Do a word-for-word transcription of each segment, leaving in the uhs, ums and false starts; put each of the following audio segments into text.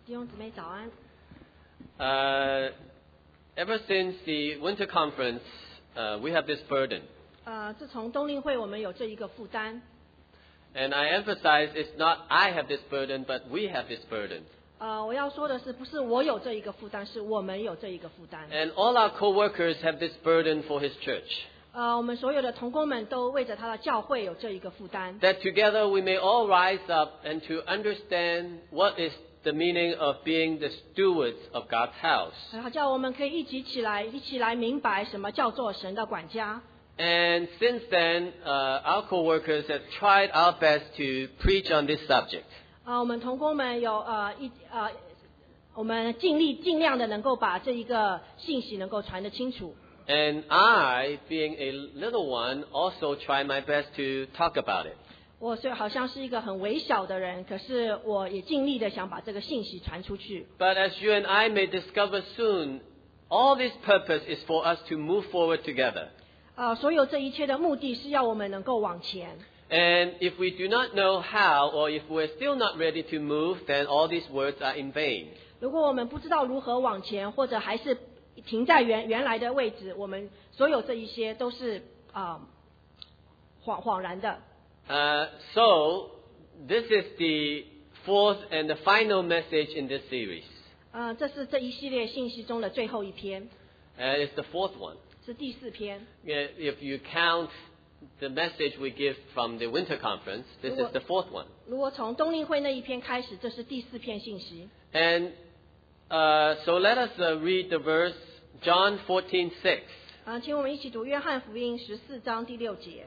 弟兄姊妹早安。 Uh, ever since the winter conference, uh, we have this burden. 呃，自从冬令会，我们有这一个负担。 And I emphasize it's not I have this burden, but we have this burden. 呃，我要说的是，不是我有这一个负担，是我们有这一个负担。 And all our co-workers have this burden for his church. 呃，我们所有的同工们都为着他的教会有这一个负担。 That together we may all rise up and to understand what is the meaning of being the stewards of God's house. 然后叫我们可以一起起来，一起来明白什么叫做神的管家。 And since then, uh, our co-workers have tried our best to preach on this subject. 呃，我们同工们有呃一呃，我们尽力尽量的能够把这一个信息能够传得清楚。 And I, being a little one, also try my best to talk about it. 我虽然好像是一个很微小的人，可是我也尽力的想把这个信息传出去。 But as you and I may discover soon, all this purpose is for us to move forward together. 呃，所有这一切的目的是要我们能够往前。 And if we do not know how, or if we're still not ready to move, then all these words are in vain. 如果我们不知道如何往前，或者还是停在原原来的位置，我们所有这一些都是啊、呃、恍恍然的。 Uh, so, this is the fourth and the final message in this series. 呃，这是这一系列信息中的最后一篇， Uh, it's the fourth one. 是第四篇。 Yeah, if you count the message we give from the winter conference, this is the fourth one. 如果从冬令会那一篇开始，这是第四篇信息。 And uh, so let us uh, read the verse John fourteen six. 啊、请我们一起读约翰福音十四章第六节。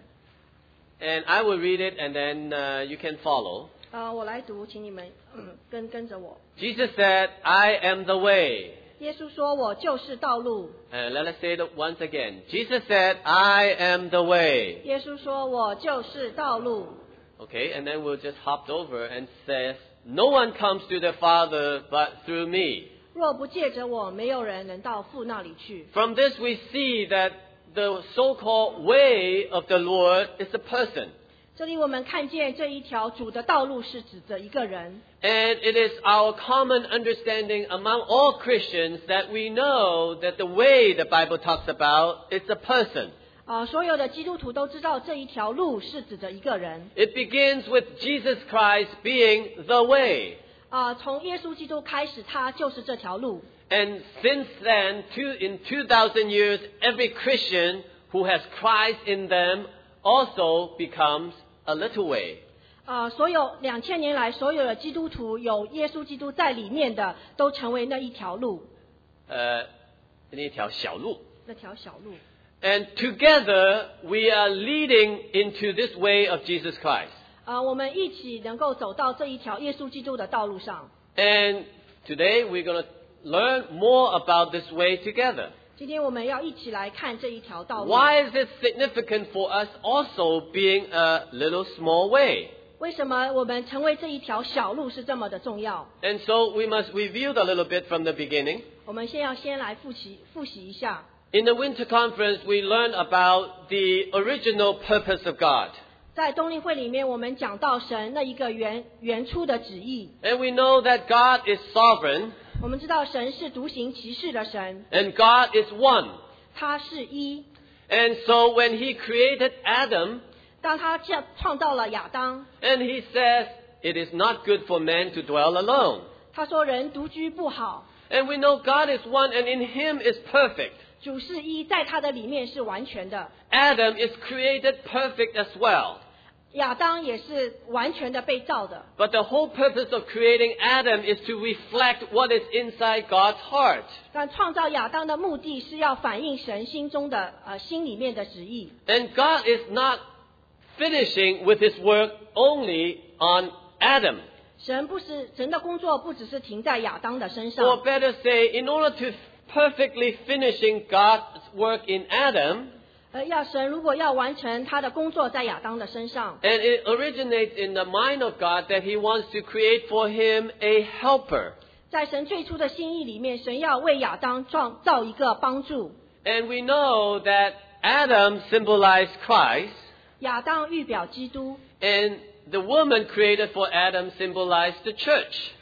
And I will read it and then uh, you can follow. 呃，我来读，请你们嗯跟跟着我。 Jesus said, I am the way. 耶稣说：“我就是道路。” Uh, let us say it once again. Jesus said, I am the way. 耶稣说：“我就是道路。” Okay, and then we'll just hop over and says, no one comes to the Father but through me. 若不借着我，没有人能到父那里去。 From this we see that the so-called way of the Lord is a person. 这里我们看见这一条主的道路是指着一个人， And it is our common understanding among all Christians that we know that the way the Bible talks about is a person. 啊、所有的基督徒都知道这一条路是指着一个人。 It begins with Jesus Christ being the way. 啊、从耶稣基督开始，他就是这条路。 And since then, two, in two thousand years, every Christian who has Christ in them also becomes a little way. 啊、所有两千年来，所有的基督徒有耶稣基督在里面的，都成为那一条路， Uh, 那条小路. 那条小路。 And together, we are leading into this way of Jesus Christ. 啊、我们一起能够走到这一条耶稣基督的道路上。 And today, we're going to learn more about this way together. 今天我们要一起来看这一条道路。 Why is it significant for us also being a little small way? 为什么我们成为这一条小路是这么的重要？ And so we must review a little bit from the beginning. 我们先要先来复习复习一下。 In the winter conference, we learned about the original purpose of God. 在冬令会里面，我们讲到神那一个原原初的旨意。 And we know that God is sovereign 我们知道神是独行其事的神， and God is one. 他是一。 And so when He created Adam, 当他这样创造了亚当， and He says, it is not good for man to dwell alone. 他说人独居不好。 And we know God is one and in Him is perfect. 主是一，在他的里面是完全的。 Adam is created perfect as well. 亚当也是完全的被造的。 But the whole purpose of creating Adam is to reflect what is inside God's heart. 但创造亚当的目的是要反映神心中的呃心里面的旨意。 And God is not finishing with His work only on Adam. 神不是神的工作，不只是停在亚当的身 Or 上。 better say, in order to perfectly finishing God's work in Adam, 呃，要神如果要完成他的工作在亚当的身上， and it originates in the mind of God that He wants to create for him a helper. 在神最初的心意里面，神要为亚当创造一个帮助。 And we know that Adam symbolized Christ, 亚当预表基督， and the woman created for Adam symbolized the church.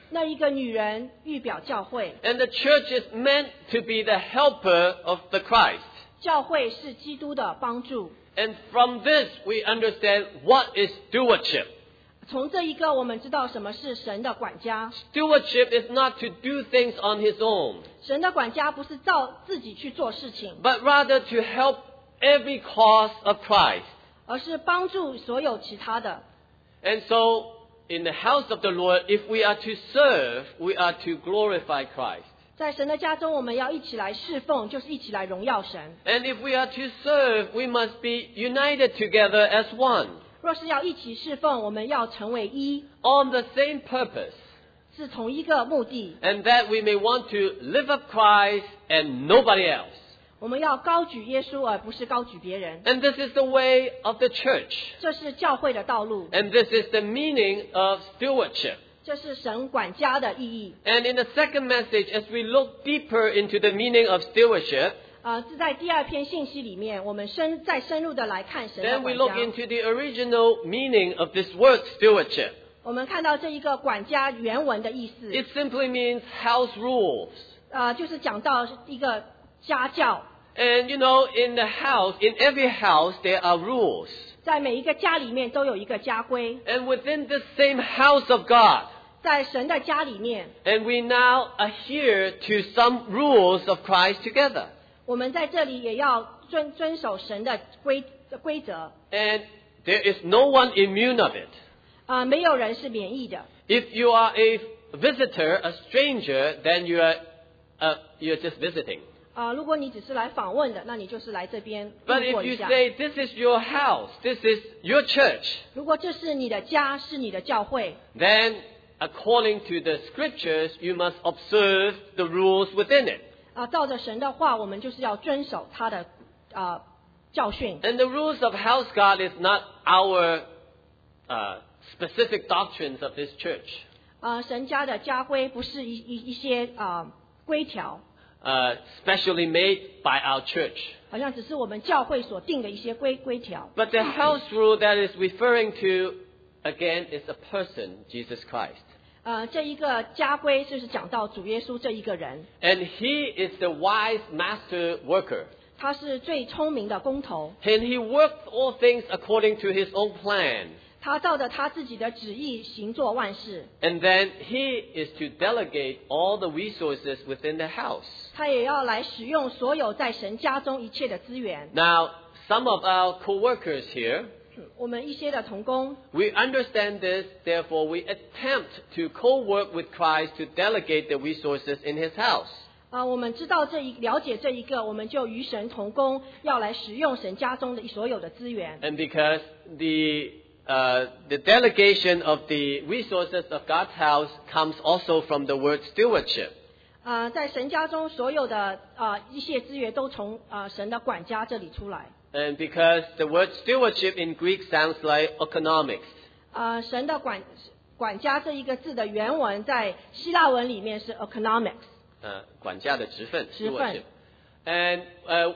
那一个女人预表教会， And the church is meant to be the helper of the Christ. 教会是基督的帮助。 And from this, we understand what is stewardship. 从这一个，我们知道什么是神的管家。 Stewardship is not to do things on his own, 神的管家不是照自己去做事情， but rather to help every cause of Christ. 而是帮助所有其他的。 And so, in the house of the Lord, if we are to serve, we are to glorify Christ. 在神的家中，我们要一起来侍奉，就是一起来荣耀神。 And if we are to serve, we must be united together as one, 若是要一起侍奉，我们要成为一， on the same purpose, 是同一个目的。 and that we may want to live up Christ and nobody else. 我们要高举耶稣，而不是高举别人。 And this is the way of the church. 这是教会的道路， And this is the meaning of stewardship. 这是神管家的意义。 And in the second message, as we look deeper into the meaning of stewardship, 啊、呃，在第二篇信息里面，我们深再深入的来看神的 then we 管 look 家。 into the original meaning of this word stewardship. 我们看到这一个管家原文的意思， It simply means house rules. 呃，就是讲到一个家教， And you know, in the house, in every house, there are rules. 在每一个家里面都有一个家规， And within the same house of God, 在神的家里面， and we now adhere to some rules of Christ together. 我们在这里也要遵遵守神的规规则， And there is no one immune of it. 啊、呃，没有人是免疫的。 If you are a visitor, a stranger, then you are, uh, you're just visiting. 啊、呃，如果你只是来访问的，那你就是来这边 But 路过 if 一 you 下。 say, this is your house, this is your church, 如果这是你的家，是你的教会， then according to the scriptures, you must observe the rules within it. 啊、照着神的话，我们就是要遵守他的啊、呃教训。 And the rules of house God is not our uh, specific doctrines of this church. 啊、神家的家规不是一一一些啊、呃规条， Uh, specially made by our church. 好像只是我们教会所定的一些规规条。 But the house rule that is referring to, again, is a person, Jesus Christ. 呃，这一个家规就是讲到主耶稣这一个人， And he is the wise master worker. 他是最聪明的工头， And he works all things according to his own plan. 他照着他自己的旨意行做万事。 And then he is to delegate all the resources within the house. 他也要来使用所有在神家中一切的资源。 Now, some of our co-workers here, 我们一些的同工， we understand this, therefore we attempt to co-work with Christ to delegate the resources in his house. 啊、我们知道这一了解这一个，我们就与神同工，要来使用神家中的所有的资源。 And because the uh, the delegation of the resources of God's house comes also from the word stewardship. 啊、在神家中所有的啊、一些资源都从啊、神的管家这里出来。 And because the word stewardship in Greek sounds like economics. 啊、神的管管家这一个字的原文在希腊文里面是 economics。 Uh, 管家的职分, 职分。 stewardship. And uh,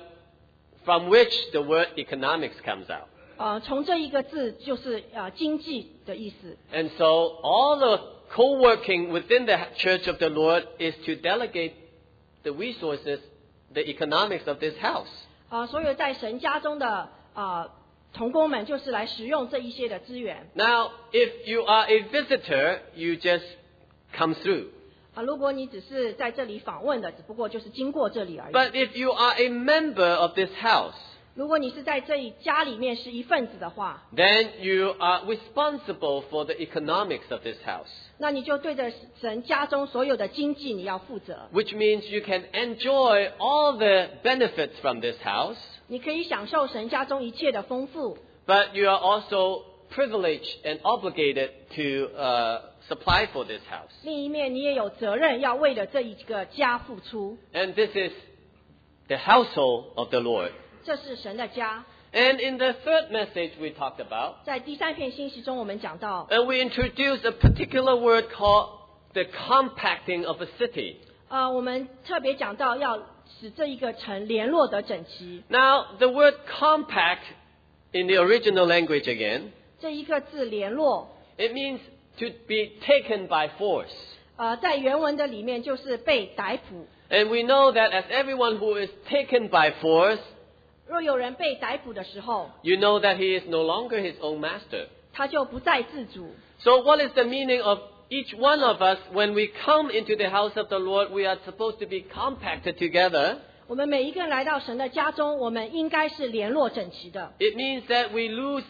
from which the word economics comes out. 呃，从这一个字就是呃经济的意思。 And so all the co-working within the church of the Lord is to delegate the resources, the economics of this house. 啊、所有在神家中的啊同工们，就是来使用这一些的资源。 Now, if you are a visitor, you just come through. 啊、如果你只是在这里访问的，只不过就是经过这里而已。 But if you are a member of this house, 如果你是在这一家里面是一份子的话， then you are responsible for the economics of this house. 那你就对着神家中所有的经济你要负责。 Which means you can enjoy all the benefits from this house, 你可以享受神家中一切的丰富， but you are also privileged and obligated to uh, supply for this house. 另一面你也有责任要为了这一个家付出。 And this is the household of the Lord. 这是神的家。 And in the third message we talked about, 在第三篇信息中，我们讲到， and we introduced a particular word called the compacting of a city. 呃，我们特别讲到要使这一个城联络得整齐。 Now, the word compact in the original language again, 这一个字联络， it means to be taken by force. 呃，在原文的里面就是被逮捕。 And we know that as everyone who is taken by force, 若有人被逮捕的时候， you know that he is no longer his own master. 他就不再自主。 So what is the meaning of each one of us when we come into the house of the Lord? We are supposed to be compacted together. 我们每一个人来到神的家中，我们应该是联络整齐的， It means that we lose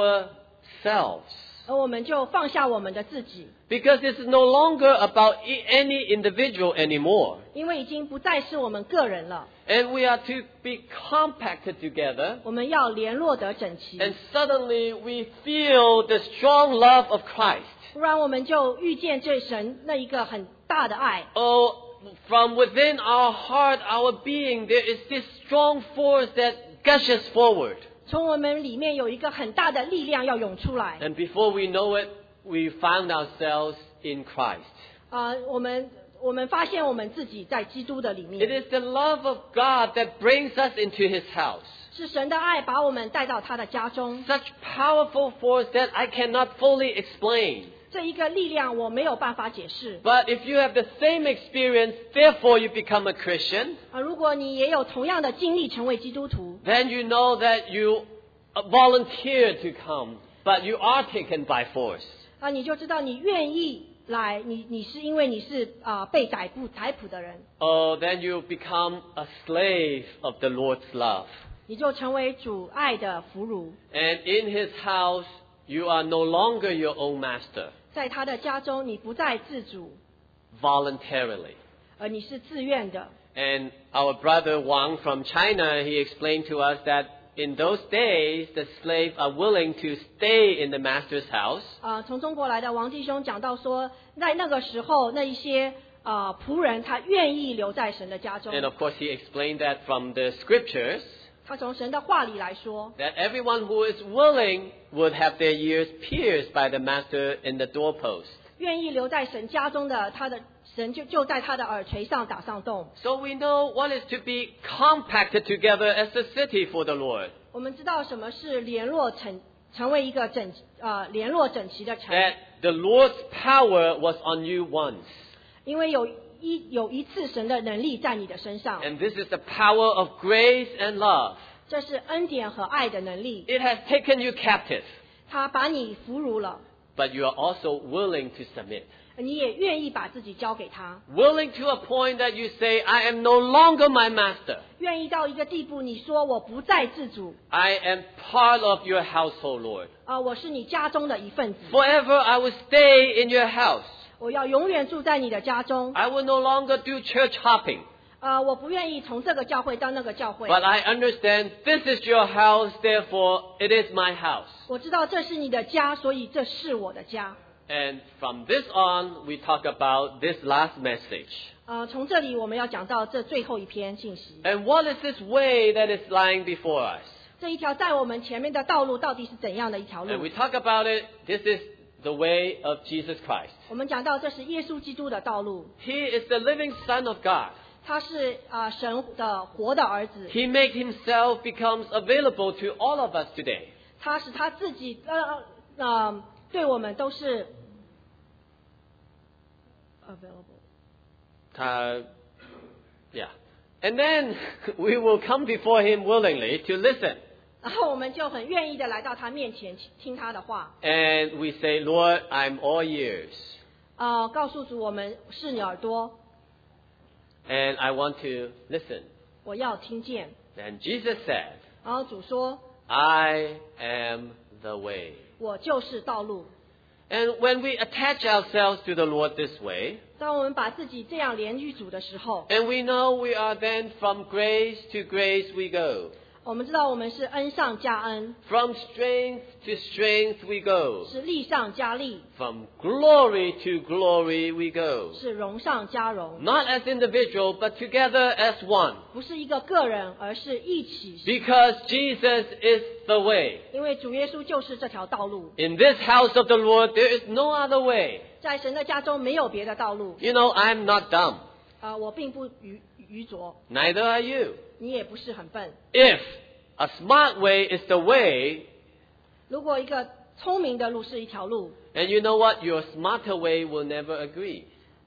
ourselves. 而我们就放下我们的自己， Because it's no longer about i- any individual anymore. 因为已经不再是我们个人了， And we are to be compacted together. 我们要联络得整齐。 And suddenly we feel the strong love of Christ. 不然我们就遇见这神那一个很大的爱。 Oh, from within our heart, our being, there is this strong force that gushes forward. 从我们里面有一个很大的力量要涌出来。 And before we know it, we found ourselves in Christ. 啊、我们我们发现我们自己在基督的里 It 面， is the love of God that brings us into His house. 是神的爱把我们带到他的家中。 Such powerful force that I cannot fully explain. 这一个力量我没有办法解释。 But if you have the same experience, therefore you become a Christian, 啊、如果你也有同样的经历，成为基督徒， then you know that you volunteered to come, but you are taken by force. 啊、你就知道你愿意来，你你是因为你是啊、被逮捕逮捕的人， Oh, then you become a slave of the Lord's love. 你就成为主爱的俘虏。 And in His house, you are no longer your own master, 在他的家中，你不再自主， voluntarily. 而你是自愿的。 And our brother Wang from China, he explained to us that in those days, the slaves are willing to stay in the master's house. 啊、从中国来的王弟兄讲到说，在那个时候，那一些啊、仆人他愿意留在神的家中。 And of course, he explained that from the scriptures, 他从神的话里来说， that everyone who is willing would have their ears pierced by the master in the doorpost. 愿意留在神家中的，他的神就就在他的耳垂上打上洞。 So we know what is to be compacted together as a city for the Lord. 我们知道什么是联络成成为一个整呃联络整齐的城， That the Lord's power was on you once. 因为有一有一次神的能力在你的身上， And this is the power of grace and love. 这是恩典和爱的能力， It has taken you captive, 他把你俘虏了， but you are also willing to submit. 你也愿意把自己交给他， Willing to a point that you say, I am no longer my master. 愿意到一个地步，你说我不再自主， I am part of your household, Lord. 啊、我是你家中的一份子， Forever I will stay in your house. 我要永远住在你的家中， I will no longer do church hopping. 呃，我不愿意从这个教会到那个教会， But I understand this is your house, therefore it is my house. 我知道这是你的家，所以这是我的家。 And from this on, we talk about this last message. 呃，从这里我们要讲到这最后一篇信息， And what is this way that is lying before us? 这一条在我们前面的道路到底是怎样的一条 And 路 we？talk about it, this is the way of Jesus Christ. 我们讲到这是耶稣基督的道路， He is the living Son of God. 他是啊、呃神的活的儿子， He made himself becomes available to all of us today. 他使他自己呃呃对我们都是 available。 Uh, yeah. And then we will come before him willingly to listen. 然后我们就很愿意的来到他面前听他的话， And we say, Lord, I'm all ears. 呃，告诉主我们是你耳朵， And I want to listen. 我要听见。 And Jesus said, 然后主说， I am the way. 我就是道路。 And when we attach ourselves to the Lord this way, 当我们把自己这样连于主的时候， and we know we are then from grace to grace we go. 我们知道我们是恩上加恩， From strength to strength we go. 是力上加力， From glory to glory we go. 是荣上加荣， Not as individual, but together as one. 不是一个个人，而是一起。 Because Jesus is the way. 因为主耶稣就是这条道路， In this house of the Lord, there is no other way. 在神的家中没有别的道路。 You know, I'm not dumb. 啊、我并不愚愚拙， Neither are you. 你也不是很笨。 If a smart way is the way, 如果一个聪明的路是一条路， and you know what? Your smarter way will never agree.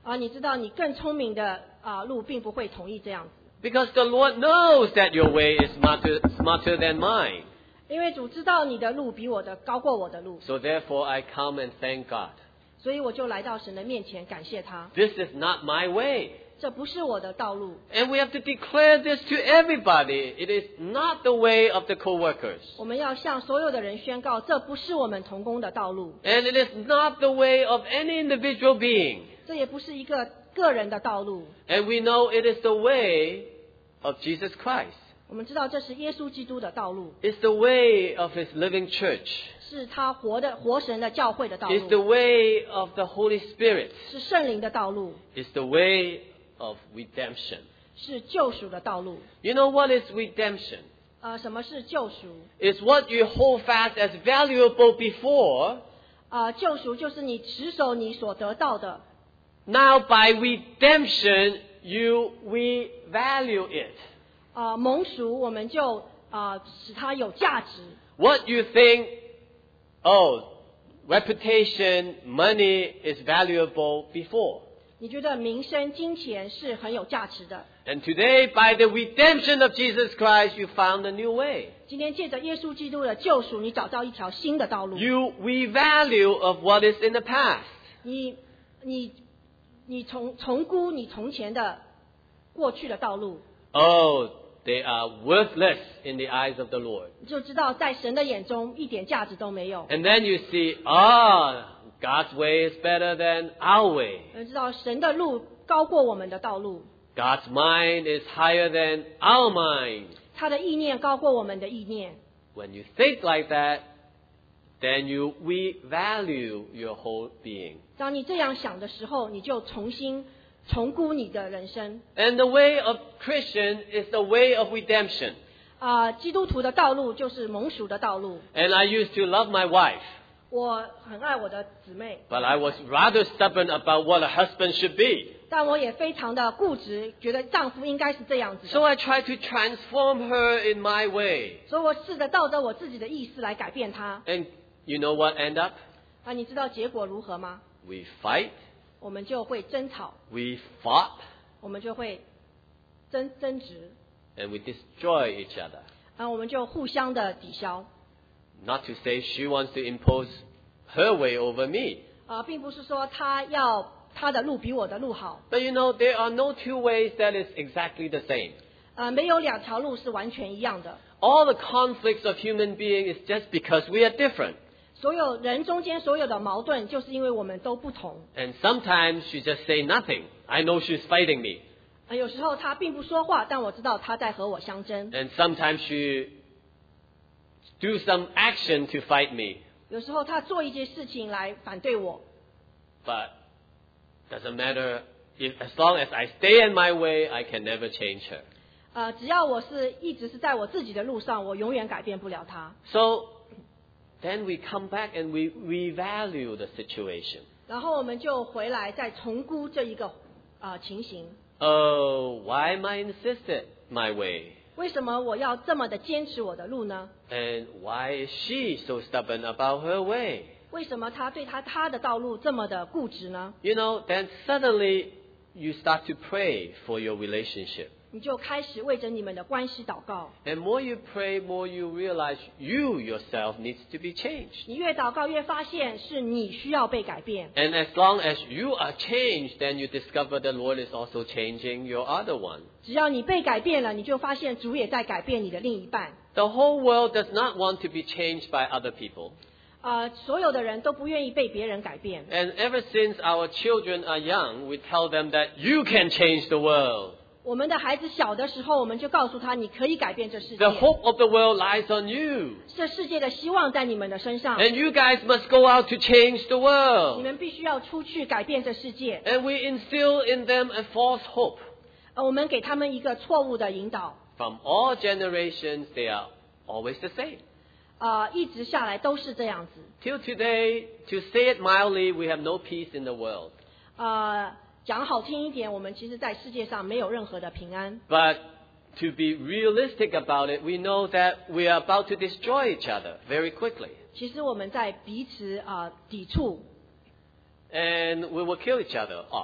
啊，你知道你更聪明的啊路并不会同意这样子， Because the Lord knows that your way is smarter, smarter than mine. 因为主知道你的路比我的高过我的路， So therefore I come and thank God. 所以我就来到神的面前感谢他。 This is not my way. 这不是我的道路， And we have to declare this to everybody. It is not the way of the co-workers. 我们要向所有的人宣告，这不是我们同工的道路， And it is not the way of any individual being. 这也不是一个个人的道路。 And we know it is the way of Jesus Christ. 我们知道这是耶稣基督的道路， It's the way of His living church. 是他活的活神的教会的道 It's the 路， way of the Holy Spirit. 是圣灵的道路， It's the way of redemption. 是救赎的道路。 You know what is redemption? 呃，什么是救赎？ It's what you hold fast as valuable before. 呃，救赎就是你持守你所得到的， Now by redemption, you revalue it. 呃，蒙赎我们就呃使它有价值。 What you think, oh, reputation, money is valuable before. 你觉得名声、金钱是很有价值的， And today, by the redemption of Jesus Christ, you found a new way. 今天借着耶稣基督的救赎，你找到一条新的道路。 You revalue of what is in the past. 你你你重重估你从前的过去的道路， Oh, they are worthless in the eyes of the Lord. 你就知道在神的眼中一点价值都没有。 And then you see, ah, God's way is better than our way. 你知道神的路高过我们的道路， God's mind is higher than our mind. 他的意念高过我们的意念。 When you think like that, then you revalue your whole being. 当你这样想的时候，你就重新重估你的人生。 And the way of Christian is the way of redemption. 啊、基督徒的道路就是蒙赎的道路。 And I used to love my wife, 我很爱我的姊妹， but I was rather stubborn about what a husband should be. 但我也非常的固执，觉得丈夫应该是这样子的。 So I tried to transform her in my way. 所以我试着照着我自己的意思来改变她。 And you know what ended up? 啊，你知道结果如何吗？ We fight, 我们就会争吵， we fought, 我们就会争争执， and we destroy each other. 啊，我们就互相的抵消。 Not to say she wants to impose her way over me. 啊，并不是说她要她的路比我的路好， But you know, there are no two ways that is exactly the same. 啊，没有两条路是完全一样的。 All the conflicts of human being is just because we are different. 所有人中间所有的矛盾，就是因为我们都不同。 And sometimes she just say nothing. I know she's fighting me. 啊，有时候她并不说话，但我知道她在和我相争。 And sometimes she do some action to fight me. 有时候她做一些事情来反对我， But doesn't matter. If, as long as I stay in my way, I can never change her. 呃，只要我是一直是在我自己的路上，我永远改变不了她。 So then we come back and we revalue the situation. 然后我们就回来再重估这一个啊、呃情形。 Oh, why am I insisted my way? 为什么我要这么的坚持我的路呢？ And why is she so stubborn about her way? 为什么他对他他的道路这么的固执呢？ You know, then suddenly you start to pray for your relationship. 你就开始为着你们的关系祷告。 And more you pray, more you realize you yourself needs to be changed. 你越祷告越发现是你需要被改变。 And as long as you are changed, then you discover the Lord is also changing your other one. 只要你被改变了，你就发现主也在改变你的另一半。 The whole world does not want to be changed by other people. 呃，所有的人都不愿意被别人改变。 And ever since our children are young, we tell them that you can change the world. 我们的孩子小的时候，我们就告诉他，你可以改变这世界。 The hope of the world lies on you. 这世界的希望在你们的身上。 And you guys must go out to change the 你 world. 们必须要出去改变这世界。 And we instill in them a false hope. 呃，我们给他们一个错误的引导。 From all generations, they are always the same. 啊，一直下来都是这样子。 Till today, to say it mildly, we have no peace in the world. 呃，讲好听一点，我们其实在世界上没有任何的平安。 But to be realistic about it, we know that we are about to destroy each other very quickly. 其实我们在彼此啊、呃抵触， And we will kill each other off. 啊、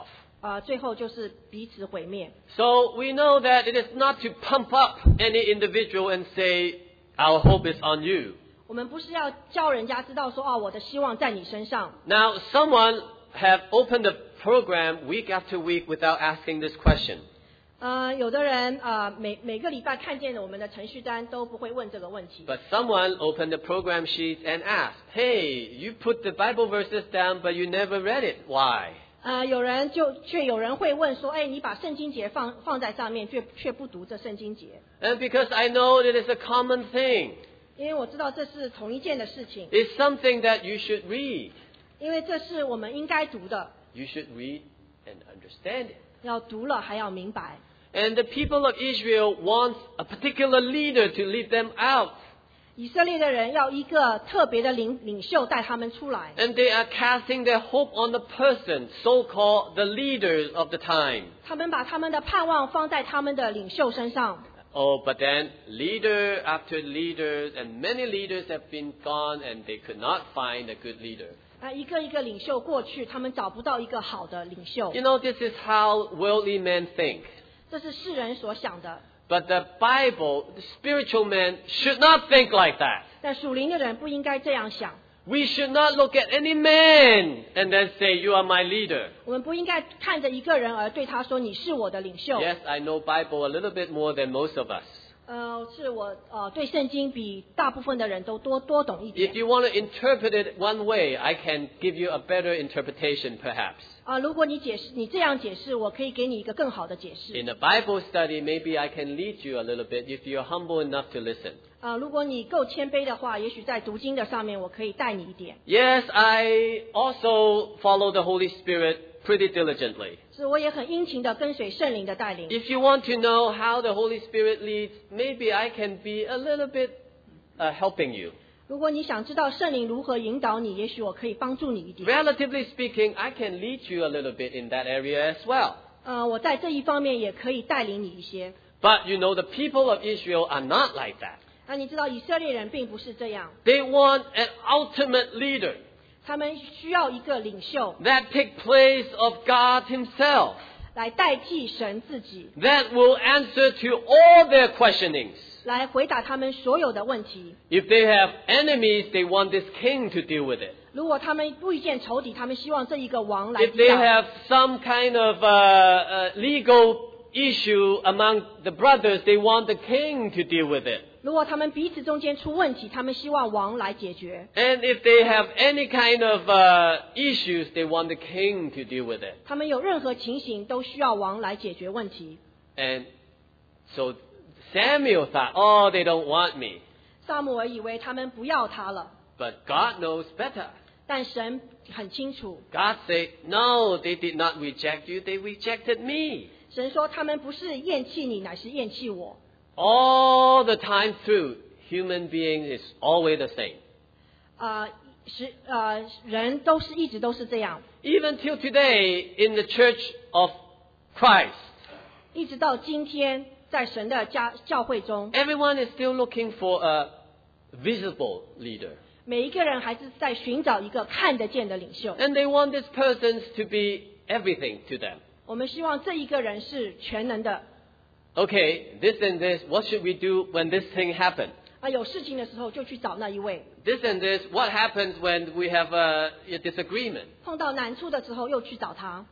呃，最后就是彼此毁灭。 So we know that it is not to pump up any individual and say, our hope is on you. 我们不是要叫人家知道说，哦，我的希望在你身上。 Now, someone have opened the program week after week without asking this question. 呃，有的人呃每每个礼拜看见我们的程序单都不会问这个问题。 But someone opened the program sheet and asked, hey, you put the Bible verses down, but you never read it. Why? 呃，有人就却有人会问说，哎，你把圣经节放放在上面，却却不读这圣经节。 And because I know it is a common thing. 因为我知道这是同一件的事情， It's something that you should read. 因为这是我们应该读的， You should read and understand it. 要读了还要明白。 And the people of Israel want a particular leader to lead them out. 以色列的人要一个特别的领领袖带他们出来， And they are casting their hope on the person, so-called the leaders of the time. 他们把他们的盼望放在他们的领袖身上。 Oh, but then leader after leaders and many leaders have been gone and they could not find a good leader. 啊，一个一个领袖过去，他们找不到一个好的领袖。 You know, this is how worldly men think. 这是世人所想的， But the Bible, the spiritual men, should not think like that. 但属灵的人不应该这样想。 We should not look at any man and then say, you are my leader. 我们不应该看着一个人而对他说你是我的领袖。 Yes, I know Bible a little bit more than most of us. 呃，是我呃对圣经比大部分的人都多多懂一 If 点。 you want to interpret it one way, I can give you a better interpretation perhaps. 啊、如果你解释你这样解释，我可以给你一个更好的解释。 In a Bible study, maybe I can lead you a little bit if you're humble enough to listen. 啊、如果你够谦卑的话，也许在读经的上面，我可以带你一点。 Yes, I also follow the Holy Spirit pretty diligently. 是，我也很殷勤的跟随圣灵的带领。 If you want to know how the Holy Spirit leads, maybe I can be a little bit uh, helping you. 如果你想知道圣灵如何引导你，也许我可以帮助你一点。 Relatively speaking, I can lead you a little bit in that area as well. 呃，我在这一方面也可以带领你一些。 But you know, the people of Israel are not like that. 那你知道以色列人并不是这样， They want an ultimate leader 他们需要一个领袖 that take place of God Himself, 来代替神自己， that will answer to all their questionings. 来回答他们所有的问题。 If they have enemies, they want this king to deal with it. 如果他们遇见仇敌，他们希望这一个王来 If 抵 they 挡。 have some kind of uh, uh, legal issue among the brothers, they want the king to deal with it. 如果他们彼此中间出问题，他们希望王来解决。 And if they have any kind of uh, issues, they want the king to deal with it. 他们有任何情形都需要王来解决问题。 And so Samuel thought, oh, they don't want me. 撒母耳以为他们不要他了， But God knows better. 但神很清楚， God said, no, they did not reject you, they rejected me. 神说他们不是厌弃你，乃是厌弃我。 All the time through, human being is always the same. 啊、是呃，人都是一直都是这样， Even till today, in the church of Christ, 一直到今天，在神的家教会中， everyone is still looking for a visible leader. 每一个人还是在寻找一个看得见的领袖。 And they want this person to be everything to them. 我们希望这一个人是全能的。 Okay, this and this, what should we do when this thing happens? 啊，有事情的时候就去找那一位； This and this, what happens when we have a, a disagreement? 碰到难处的时候又去找他。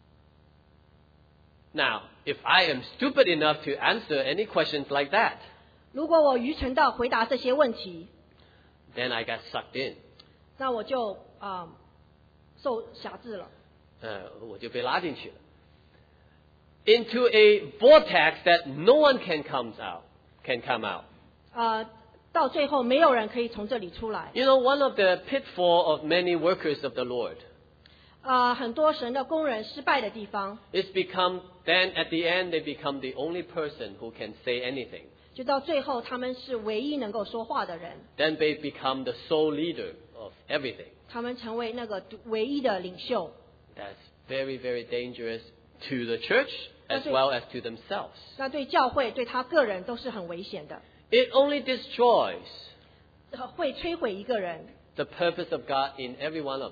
Now, if I am stupid enough to answer any questions like that, 如果我愚蠢到回答这些问题， then I got sucked in. 那我就啊、受辖制了， Uh, 我就被拉进去了 into a vortex that no one can come out, can come out. 呃，到最后没有人可以从这里出来。 You know, one of the pitfall of many workers of the Lord 啊、很多神的工人失败的地方， is become, then at the end they become the only person who can say anything. 就到最后他们是唯一能够说话的人， Then they become the sole leader of everything. 他们成为那个唯一的领袖。 That's very, very dangerous to the church as Okay. well as to themselves. 那对教会、对他个人都是很危险的， It only destroys 会摧毁一个人， the purpose of God in every one of us.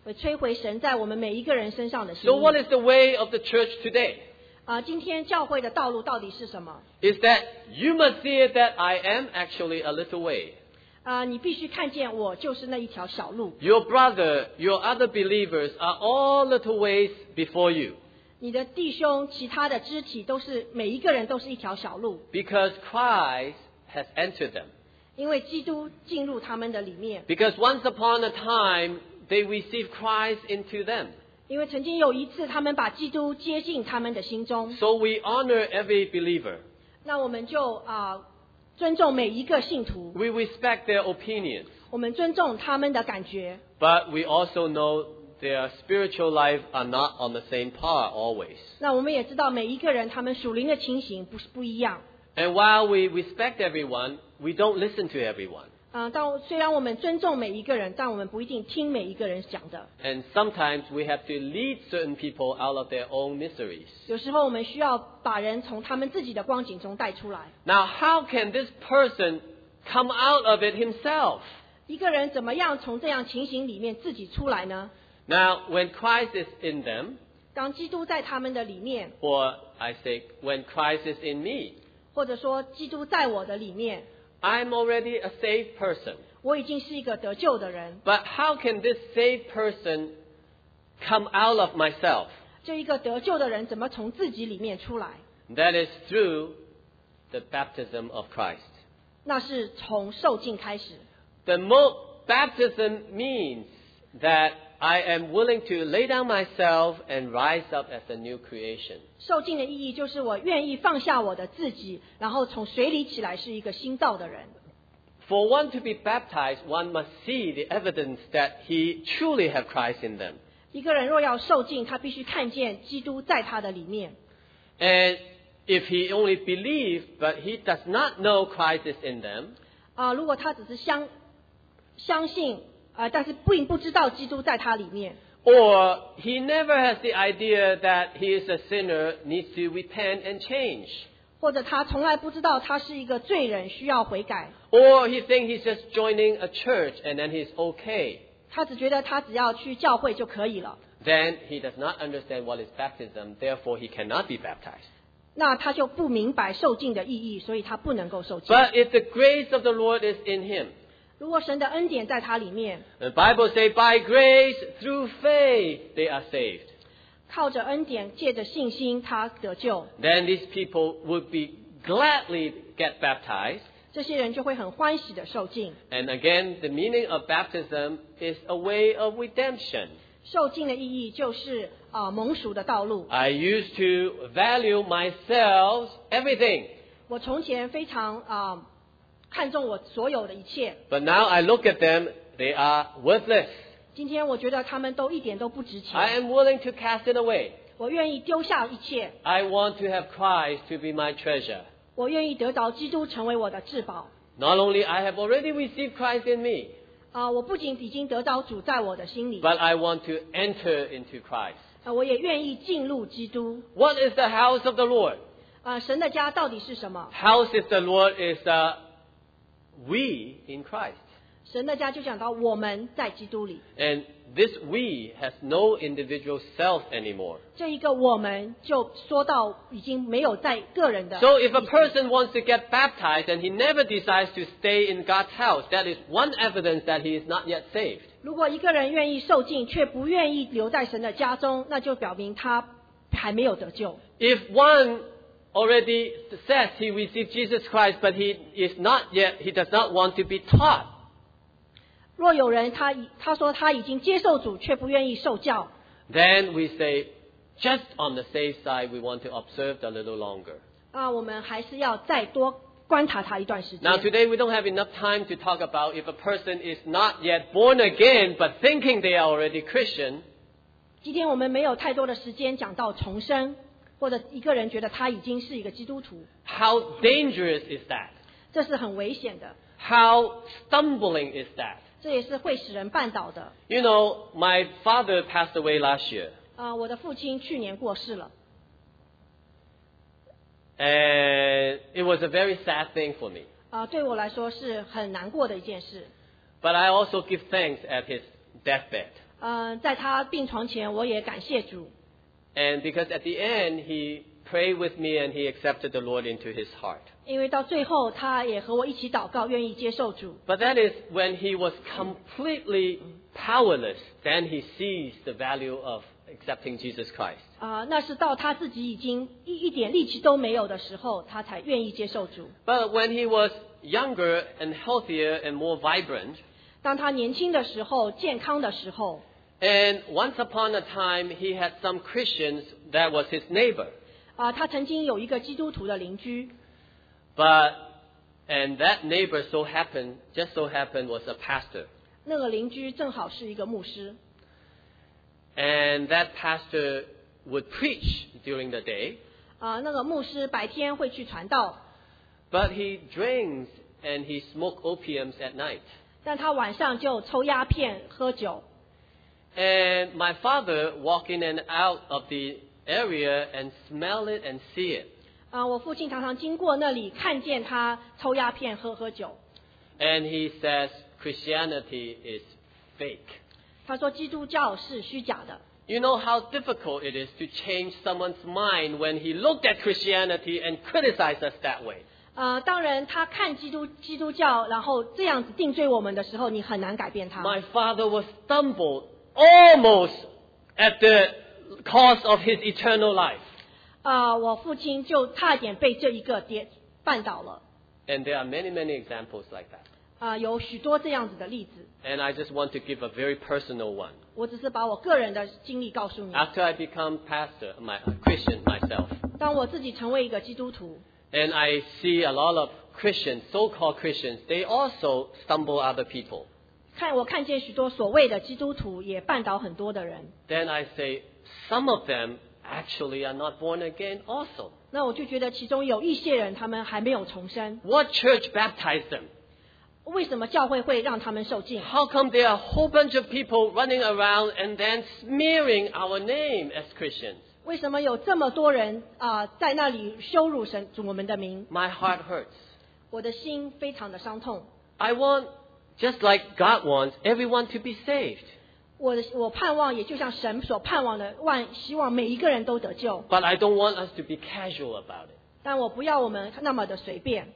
会摧毁神在我们每一个人身上的心 So 意。 what is the way of the church today? 啊，今天教会的道路到底是什么？ Is that you must see it that I am actually a little way. 啊，你必须看见我就是那一条小路。 Your brother, your other believers are all little ways before you. 你的弟兄、其他的肢体都是每一个人都是一条小路， Because Christ has entered them. 因为基督进入他们的里面。 Because once upon a time, they received Christ into them. 因为曾经有一次，他们把基督接进他们的心中， So we honor every believer. 那我们就啊、尊重每一个信徒， We respect their opinions. 我们尊重他们的感觉， But we also know their spiritual life are not on the same par always. 那我们也知道每一个人他们属灵的情形不是不一样。 And while we respect everyone, we don't listen to everyone. 嗯、但虽然我们尊重每一个人，但我们不一定听每一个人讲的。 And sometimes we have to lead certain people out of their own miseries. 有时候我们需要把人从他们自己的光景中带出来。 Now, how can this person come out of it himself? 一个人怎么样从这样情形里面自己出来呢？ Now, when Christ is in them, 当基督在他们的里面， or I say, when Christ is in me, 或者说基督在我的里面， I'm already a saved person. 我已经是一个得救的人。 But how can this saved person come out of myself? 这一个得救的人怎么从自己里面出来？ That is through the baptism of Christ. 那是从受浸开始。 The mo- baptism means that I am willing to lay down myself and rise up as a new creation. 受浸的意义就是我愿意放下我的自己，然后从水里起来是一个新造的人。 For one to be baptized, one must see the evidence that he truly have Christ in them. 一个人若要受浸，他必须看见基督在他的里面。 And if he only believes, but he does not know Christ is in them, 啊、如果他只是相相信啊、呃但是并不知道基督在他里面， or he never has the idea that he is a sinner, needs to repent and change, 或者他从来不知道他是一个罪人，需要悔改。 or he thinks he's just joining a church and then he's okay, 他只觉得他只要去教会就可以了， then he does not understand what is baptism, therefore he cannot be baptized. 那他就不明白受浸的意义，所以他不能够受浸。 But if the grace of the Lord is in him, 如果神的恩典在他里面， the Bible says by grace through faith they are saved. 靠着恩典，借着信心，他得救。 Then these people would be gladly get baptized. 这些人就会很欢喜的受浸。 And again, the meaning of baptism is a way of redemption. 受浸的意义就是啊、呃蒙赎的道路。 I used to value myself, everything. 我从前非常啊、呃看重我所有的一切， But now I look at them, they are worthless. 今天我觉得他们都一点都不值 I 钱。 am willing to cast it away. 我愿意丢下一切， I want to have Christ to be my treasure. 我愿意得着基督成为我的至宝。 Not only I have already received Christ in me, 啊、我不仅已经得着主在我的心里， but I want to enter into Christ. 啊、我也愿意进入基督。 What is the house of the Lord? 啊、神的家到底是什么？ House of the Lord is uh, we in Christ. 神的家就讲到我们在基督里， And this we has no individual self anymore. 这一个我们就说到已经没有在个人的。 So if a person wants to get baptized and he never decides to stay in God's house, that is one evidence that he is not yet saved. 如果一个人愿意受浸，却不愿意留在神的家中，那就表明他还没有得救。 If one already says he received Jesus Christ, but he is not yet, he does not want to be taught, 若有人他已他说他已经接受主，却不愿意受教， then we say, just on the safe side, we want to observe a little longer. 啊，我们还是要再多观察他一段时 Now 间。 today we don't have enough time to talk about if a person is not yet born again, but thinking they are already Christian. 今天我们没有太多的时间讲到重生，或者一个人觉得他已经是一个基督徒， How dangerous is that? 这是很危险的， How stumbling is that? 这也是会使人绊倒的。 You know, my father passed away last year. 啊，我的父亲去年过世了， And it was a very sad thing for me. 啊，对我来说是很难过的一件事。 But I also give thanks at his deathbed. 呃，在他病床前，我也感谢主。 And because at the end, he prayed with me and he accepted the Lord into his heart. 因为到最后，他也和我一起祷告，愿意接受主。 But that is when he was completely powerless, then he sees the value of accepting Jesus Christ. 啊、那是到他自己已经一一点力气都没有的时候，他才愿意接受主。 But when he was younger and healthier and more vibrant, 当他年轻的时候，健康的时候， and once upon a time he had some Christians that was his neighbor. 啊、他曾经有一个基督徒的邻居， But, and that neighbor so happened, just so happened was a pastor. 那个邻居正好是一个牧师， And that pastor would preach during the day, 啊、那个牧师白天会去传道， but he drinks and he smoked opiums at night. 但他晚上就抽鸦片、喝酒。 And my father walk in and out of the area and smell it and see it. 啊、我父亲常常经过那里，看见他抽鸦片、喝喝酒。 And he says Christianity is fake. 他说基督教是虚假的。 You know how difficult it is to change someone's mind when he looked at Christianity and criticized us that way. 呃，当然，他看基督基督教，然后这样子定罪我们的时候，你很难改变他。 My father was stumbled almost at the cost of his eternal life. 啊、我父亲就差点被这一个跌绊倒了。 And there are many, many examples like that. 啊、有许多这样子的例子， And I just want to give a very personal one. 我只是把我个人的经历告诉你。 After I become pastor, my a Christian myself, 当我自己成为一个基督徒， and I see a lot of Christians, so-called Christians, they also stumble other people. 看我看见许多所谓的基督徒也绊倒很多的人， Then I say, some of them actually are not born again also. 那我就觉得其中有一些人他们还没有重生， What church baptized them? 为什么教会会让他们受浸？ How come there are a whole bunch of people running around and then smearing our name as Christians? 为什么有这么多人啊、在那里羞辱神主我们的名？ My heart hurts. 我的心非常的伤痛。 I want, just like God wants, everyone to be saved. 我的我盼望也就像神所盼望的，万希望每一个人都得救。 But I don't want us to be casual about it. 但我不要我们那么的随便。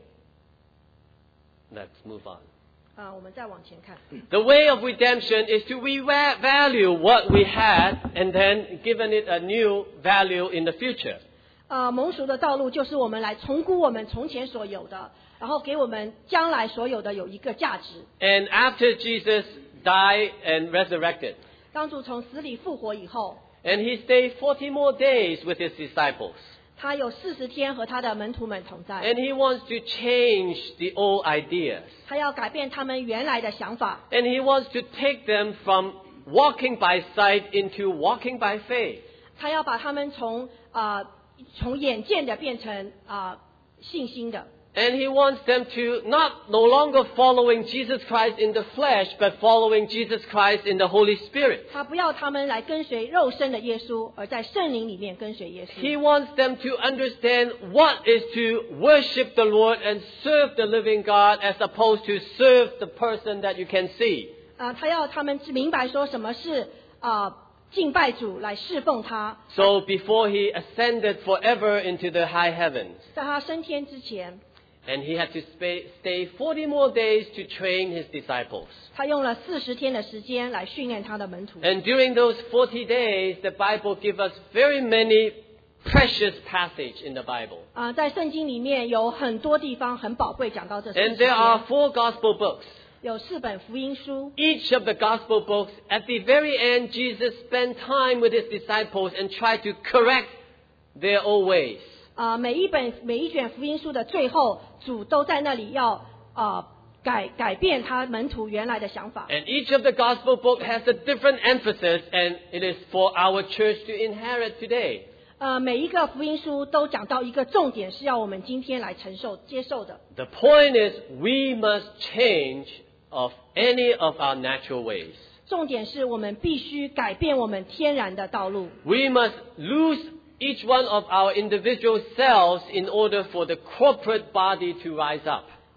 Let's move on. 啊、我们再往前看。 The way of redemption is to revalue what we had and then given it a new value in the future. 啊、蒙赎的道路就是我们来重估我们从前所有的，然后给我们将来所有的有一个价值。 And after Jesus died and resurrected, 当主从死里复活以后， and he stayed forty more days with his disciples, 他有四十天和他的门徒们同在， and he wants to change the old ideas. 他要改变他们原来的想法， And he wants to take them from walking by sight into walking by faith. 他要把他们从啊、从眼见的变成啊、信心的。 And he wants them to not no longer following Jesus Christ in the flesh, but following Jesus Christ in the Holy Spirit. 他不要他们来跟随肉身的耶稣，而在圣灵里面跟随耶稣。 He wants them to understand what is to worship the Lord and serve the living God as opposed to serve the person that you can see. 啊、他要他们明白说什么是啊、敬拜主来侍奉他。 So before he ascended forever into the high heavens, 在他升天之前， and he had to stay, stay forty more days to train his disciples. 他用了四十天的时间来训练他的门徒。 And during those forty days, the Bible gives us very many precious passages in the Bible. 啊、在圣经里面有很多地方很宝贵，讲到这四十 And there are 天， four gospel books. 有四本福音书。 Each of the gospel books, at the very end, Jesus spent time with his disciples and tried to correct their old ways. 啊、每一本每一卷福音书的最后，主都在那里要啊、改改变他门徒原来的想法。 And each of the gospel book has a different emphasis, and it is for our church to inherit today. 呃，每一个福音书都讲到一个重点，是要我们今天来承受接受的。 The point is, we must change of any of our natural ways. 重点是我们必须改变我们天然的道路。 We must lose each one of our individual selves in order for the corporate body to rise up.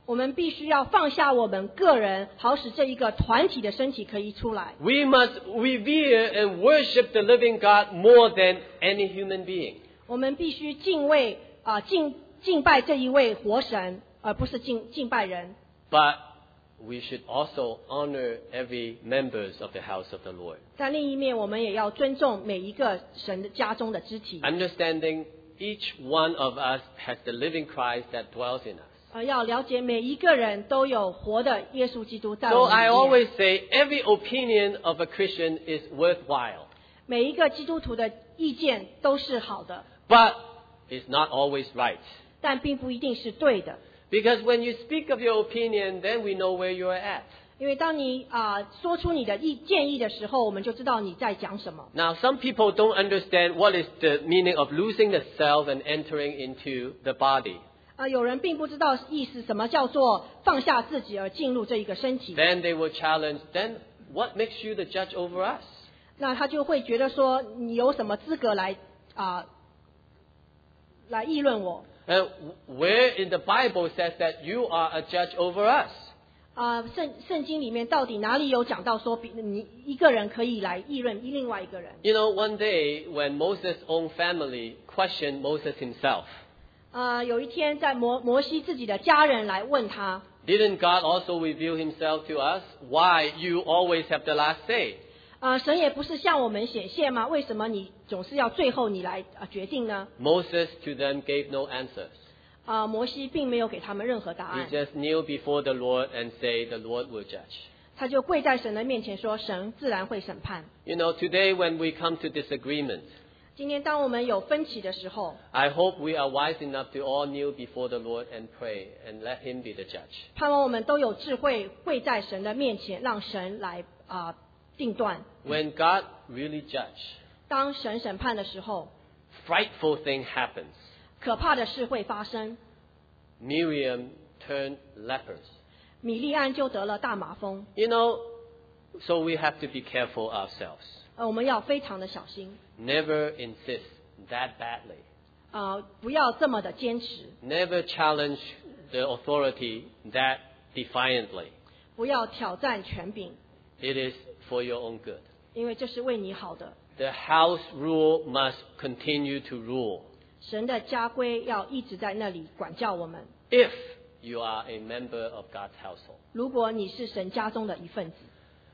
我们必须要放下我们个人，好使这一个团体的身体可以出来。 We must revere and worship the living God more than any human being. 我们必须敬畏啊、呃、敬敬拜这一位活神，而不是敬敬拜人。 But we should also honor every members of the house of the Lord. 但另一面，我们也要尊重每一个神的家中的肢体。 Understanding each one of us has the living Christ that dwells in us. 呃，要了解每一个人都有活的耶稣基督在 So 我们 I 里面。 always say every opinion of a Christian is worthwhile. 每一个基督徒的意见都是好的， But it's not always right. 但并不一定是对的。 Because when you speak of your opinion, then we know where you're at. 因为当你啊、呃、说出你的意建议的时候，我们就知道你在讲什么。 Now, some people don't understand what is the meaning of losing the self and entering into the body. 啊、呃，有人并不知道意思，什么叫做放下自己而进入这一个身体。 Then they will challenge, then what makes you the judge over us? 那他就会觉得说，你有什么资格来啊、呃、来议论我？ And where in the Bible says that you are a judge over us? 啊、呃，圣圣经里面到底哪里有讲到说，比你一个人可以来议论另外一个人？ You know, one day when Moses' own family questioned Moses himself, 啊、呃，有一天在摩摩西自己的家人来问他， didn't God also reveal himself to us? Why you always have the last say? 啊、呃，神也不是向我们显现吗？为什么你总是要最后你来啊、呃、决定呢？ Moses to them gave no answers. 啊、呃，摩西并没有给他们任何答 He 案， just kneel before the Lord and say, the Lord will judge. 他就跪在神的面前说，神自然会审判。 You know, today when we come to disagreement, 今天当我们有分歧的时候， I hope we are wise enough to all kneel before the Lord and pray and let Him be the judge. 盼望我们都有智慧，跪在神的面前，让神来啊、呃、定断。 When God really judge, 当神审判的时候， frightful thing happens. 可怕的事会发生。 Miriam turned lepers. 米利安就得了大麻风， You know, so we have to be careful ourselves. 呃，我们要非常的小心， Never insist that badly. 啊、呃，不要这么的坚持， Never challenge the authority that defiantly. 不要挑战权柄， It is for your own good. 因为这是为你好的。 The house rule must continue to rule 神的家规要一直在那里管教我们。 if you are a member of God's household. 如果你是神家中的一份子，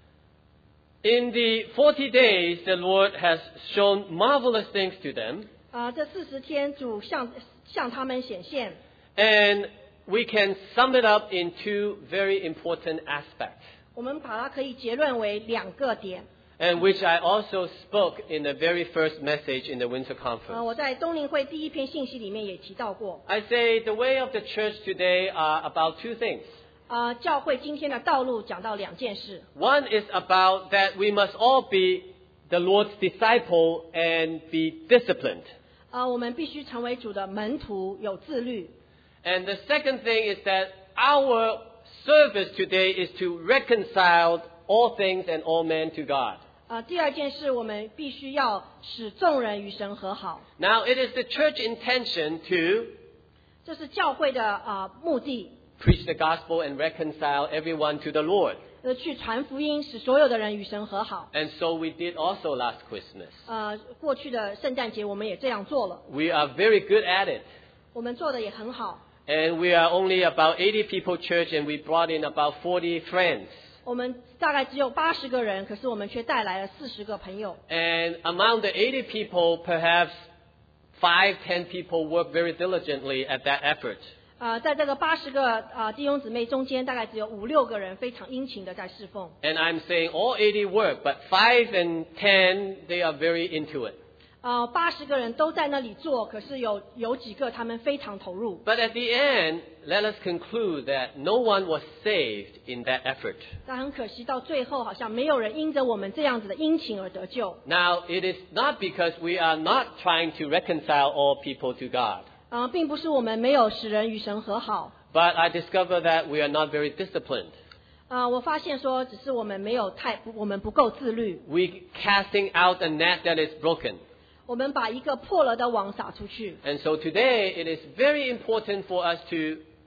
In the forty days, the Lord has shown marvelous things to them, 啊、这四十天主向向他们显现， and we can sum it up in two very important aspects, 我们把它可以结论为两个点。 and which I also spoke in the very first message in the winter 呃， conference. 我在冬令会第一篇信息里面也提到过， I say the way of the church today are about two things. 啊、教会今天的道路讲到两件事， One is about that we must all be the Lord's disciple and be disciplined. 啊、我们必须成为主的门徒，有自律。 And the second thing is that our service today is to reconcile all things and all men to God. 啊、第二件事，我们必须要使众人与神和好， Now, it is the church intention to 这是教会的啊、目的， preach the gospel and reconcile everyone to the Lord. 呃，去传福音，使所有的人与神和好。 And so we did also last Christmas. 呃，过去的圣诞节我们也这样做了， We are very good at it. 我们做的也很好。 And we are only about eighty people church and we brought in about forty friends. 我们大概只有八十个人，可是我们却带来了四十个朋友。 And among the eighty people, perhaps five, ten people work very diligently at that effort. 呃，在这个八十个啊弟兄姊妹中间，大概只有五六个人非常殷勤的在侍奉。 And I'm saying all eighty work, but five and ten, they are very into it. 呃，八十个人都在那里做，可是有有几个他们非常投入。 But at the end, let us conclude that no one was saved in that effort. 但很可惜，到最后好像没有人因着我们这样子的殷勤而得救。 Now, it is not because we are not trying to reconcile all people to God, 呃，并不是我们没有使人与神和好。 but I discover that we are not very disciplined. 啊、我发现说，只是我们没有太，我们不够自律。 We casting out a net that is broken. 我们把一个破了的网撒出去。 And so today, it is very important for us to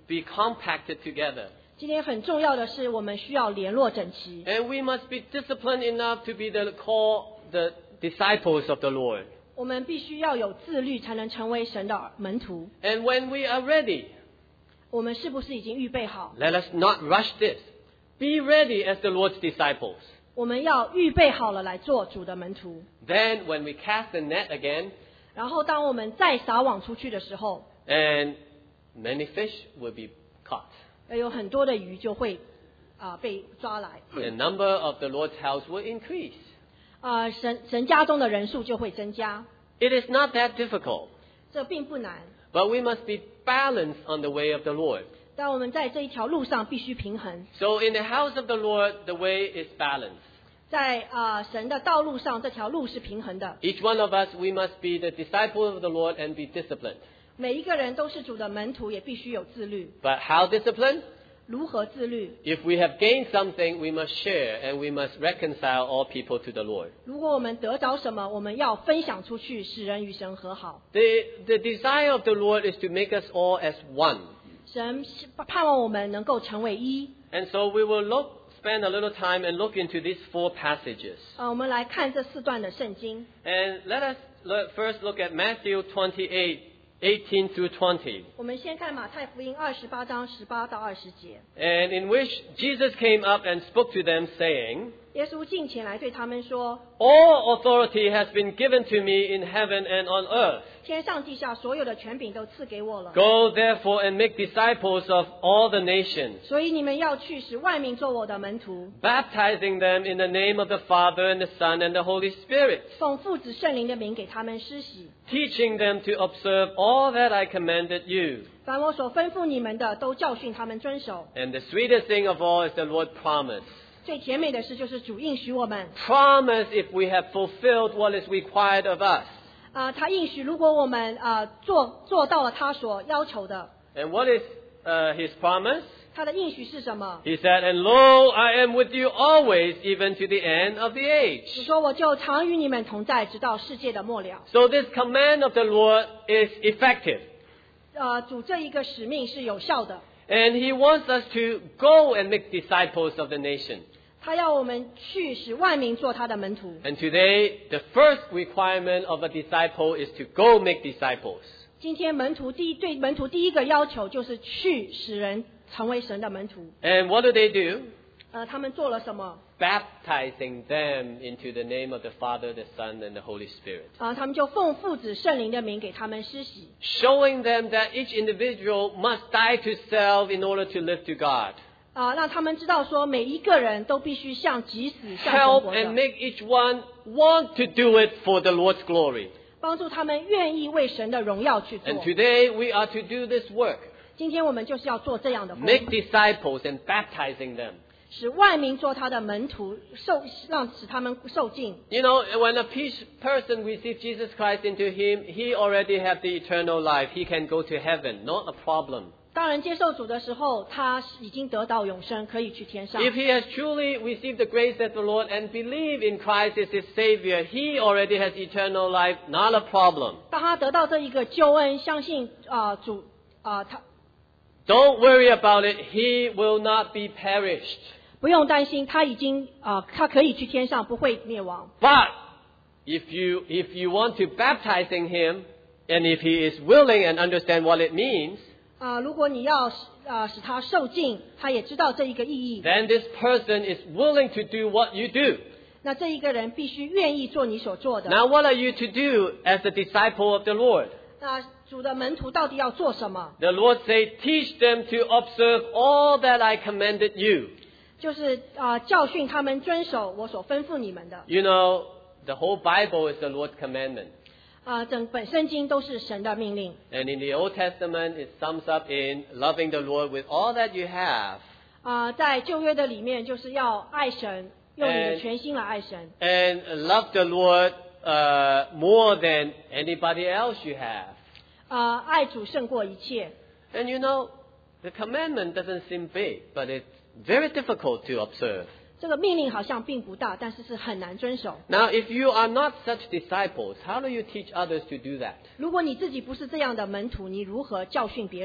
be compacted together. 今天很重要的是，我们需要联络整齐。 And we must be disciplined enough to be the call the disciples of the Lord. 我们必须要有自律，才能成为神的门徒。 And when we are ready, 我们是不是已经预备好？ let us not rush this. Be ready as the Lord's disciples. 我们要预备好了来做主的门徒。 Then when we cast the net again, 然后当我们再撒网出去的时候， and many fish will be caught. 有很多的鱼就会啊、被抓来。 The number of the Lord's house will increase. 啊、神神家中的人数就会增加， It is not that difficult, 这并不难。 but we must be balanced on the way of the Lord. 但我们在这一条路上必须平衡， So in the house of the Lord, the way is balanced. 在啊、神的道路上，这条路是平衡的。 Each one of us, we must be the disciple of the Lord and be disciplined. 每一个人都是主的门徒，也必须有自律。 But how disciplined? 如何自律？ If we have gained something, we must share and we must reconcile all people to the Lord. 如果我们得着什么，我们要分享出去，使人与神和好。 The, the desire of the Lord is to make us all as one. 神盼望我们能够成为一。 And so we will look, spend a little time and look into these four passages. 呃，我们来看这四段的圣经。 And let us look, first look at Matthew twenty-eight, eighteen through twenty. 我们先看马太福音二十八章十八到二十节。 And in which Jesus came up and spoke to them, saying, 耶稣近前来对他们说 All authority has been given to me in heaven and on earth. 天上地下所有的权柄都赐给我了， Go therefore and make disciples of all the nations, 所以你们要去使万民做我的门徒， baptizing them in the name of the Father and the Son and the Holy Spirit, 奉父子圣灵的名给他们施洗。 teaching them to observe all that I commanded you. 凡我所吩咐你们的，都教训他们遵守。 And the sweetest thing of all is the Lord promised. 最甜美的事就是主应许我们， Promise if we have fulfilled what is required of us. 啊、他应许如果我们啊、做做到了他所要求的， And what is uh, his promise? 他的应许是什么？ He said, And lo, I am with you always, even to the end of the 主 age. 说我就常与你们同在，直到世界的末了。 So this command of the Lord is effective. 呃，主这一个使命是有效的， And he wants us to go and make disciples of the nation. 他要我们去使万民做他的门徒。 And today, the first requirement of a disciple is to go make disciples. 今天门徒第一对门徒第一个要求就是去使人成为神的门徒。 And what do they do? 呃，他们做了什么？ Baptizing them into the name of the Father, the Son, and the Holy Spirit. 啊、他们就奉父子圣灵的名给他们施洗， Showing them that each individual must die to self in order to live to God. 啊、让他们知道说每一个人都必须像即死像神 Help 活 and 的， make each one want to do it for the Lord's glory. 帮助他们愿意为神的荣耀去做 And。today we are to do this work. 今天我们就是要做这样的工 Make disciples and baptizing them. 使万民做他的门徒，受让使他们受尽。 You know, when a peace person receives Jesus Christ into him, he already have the eternal life. He can go to heaven. Not a problem. 当人接受主的时候，他已经得到永生，可以去天上。 If he has truly received the grace of the Lord and believe in Christ as his Savior, he already has eternal life. Not a problem. 当他得到这一个救恩，相信啊、呃主啊、呃他 Don't worry about it. He will not be perished. 不用担心，他已经啊、呃他可以去天上，不会灭亡。 But if you if you want to baptizing him, and if he is willing and understand what it means, 啊、如果你要使啊、使他受尽，他也知道这一个意义， then this person is willing to do what you do. 那这一个人必须愿意做你所做的。 Now, what are you to do as a disciple of the Lord? 那主的门徒到底要做什么？ The Lord say, teach them to observe all that I commanded you. 就是啊、教训他们遵守我所吩咐你们的。 You know, the whole Bible is the Lord's commandment. 啊、整本圣经都是神的命令。 And in the Old Testament, it sums up in loving the Lord with all that you have 啊、在旧约的里面，就是要爱神，用你的 And- 全心来爱神， and love the Lord uh, more than anybody else you have. 啊、爱主胜过一切。 And you know, the commandment doesn't seem big, but it's very difficult to observe. 这个命令好像并不大，但是是很难遵守。 Now, if you are not such disciples, how do you teach others to do that? 如果你自己不是这样的门徒，你如何教训别人？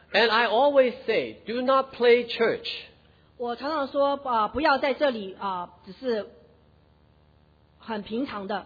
And I always say, do not play church. 我常常说啊、呃不要在这里啊、只是很平常的。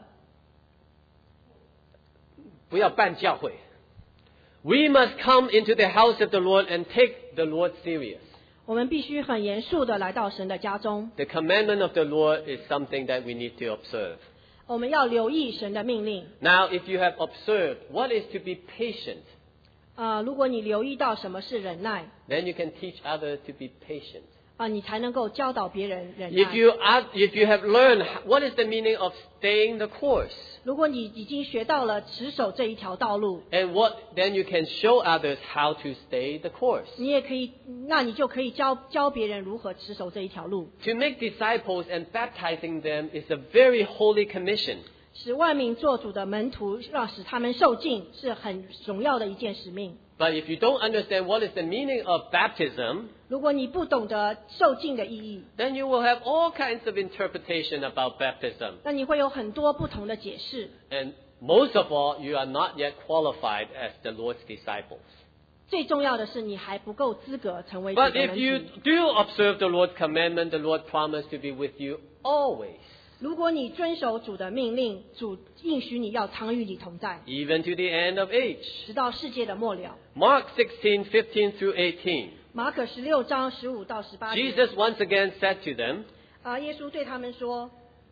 不要办教会。We must come into the house of the Lord and take the Lord serious. 我们必须很严肃的来到神的家中， The commandment of the Lord is something that we need to observe. 我们要留意神的命令。 Now, if you have observed what is to be patient, 呃，如果你留意到什么是忍耐， then you can teach others to be patient. 啊、你才能够教导别人忍 If 耐。 you are, if you have learned what is the meaning of staying the course, 如果你已经学到了持守这一条道路， and what then you can show others how to stay the course. 你也可以，那你就可以教教别人如何持守这一条路。 To make disciples and baptizing them is a very holy commission. 使万民做主的门徒，让使他们受尽，是很荣耀的一件使命。 But if you don't understand what is the meaning of baptism, 如果你不懂得受尽的意义， then you will have all kinds of interpretation about baptism. 那你会有很多不同的解释。 And most of all, you are not yet qualified as the Lord's disciples. 最重要的是，你还不够资格成为主 But 的 if 门 you 徒。 do observe the Lord's commandment, the Lord promised to be with you always, 如果你遵守主的命令，主应许你要常与你同在， even to the end of age. 直到世界的末了。 Mark sixteen, fifteen through eighteen. 马可十六章十五到十八节， Jesus once again said to them, 啊，耶稣对他们说：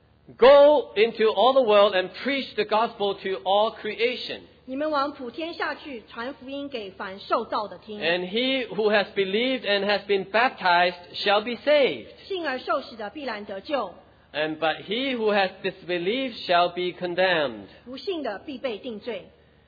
Go into all the world and preach the gospel to all creation. 你们往普天下去，传福音给凡受造的听。 And he who has believed and has been baptized shall be saved. 信而受洗的必然得救， And but he who has disbelieved shall be condemned. 不信的必被定罪。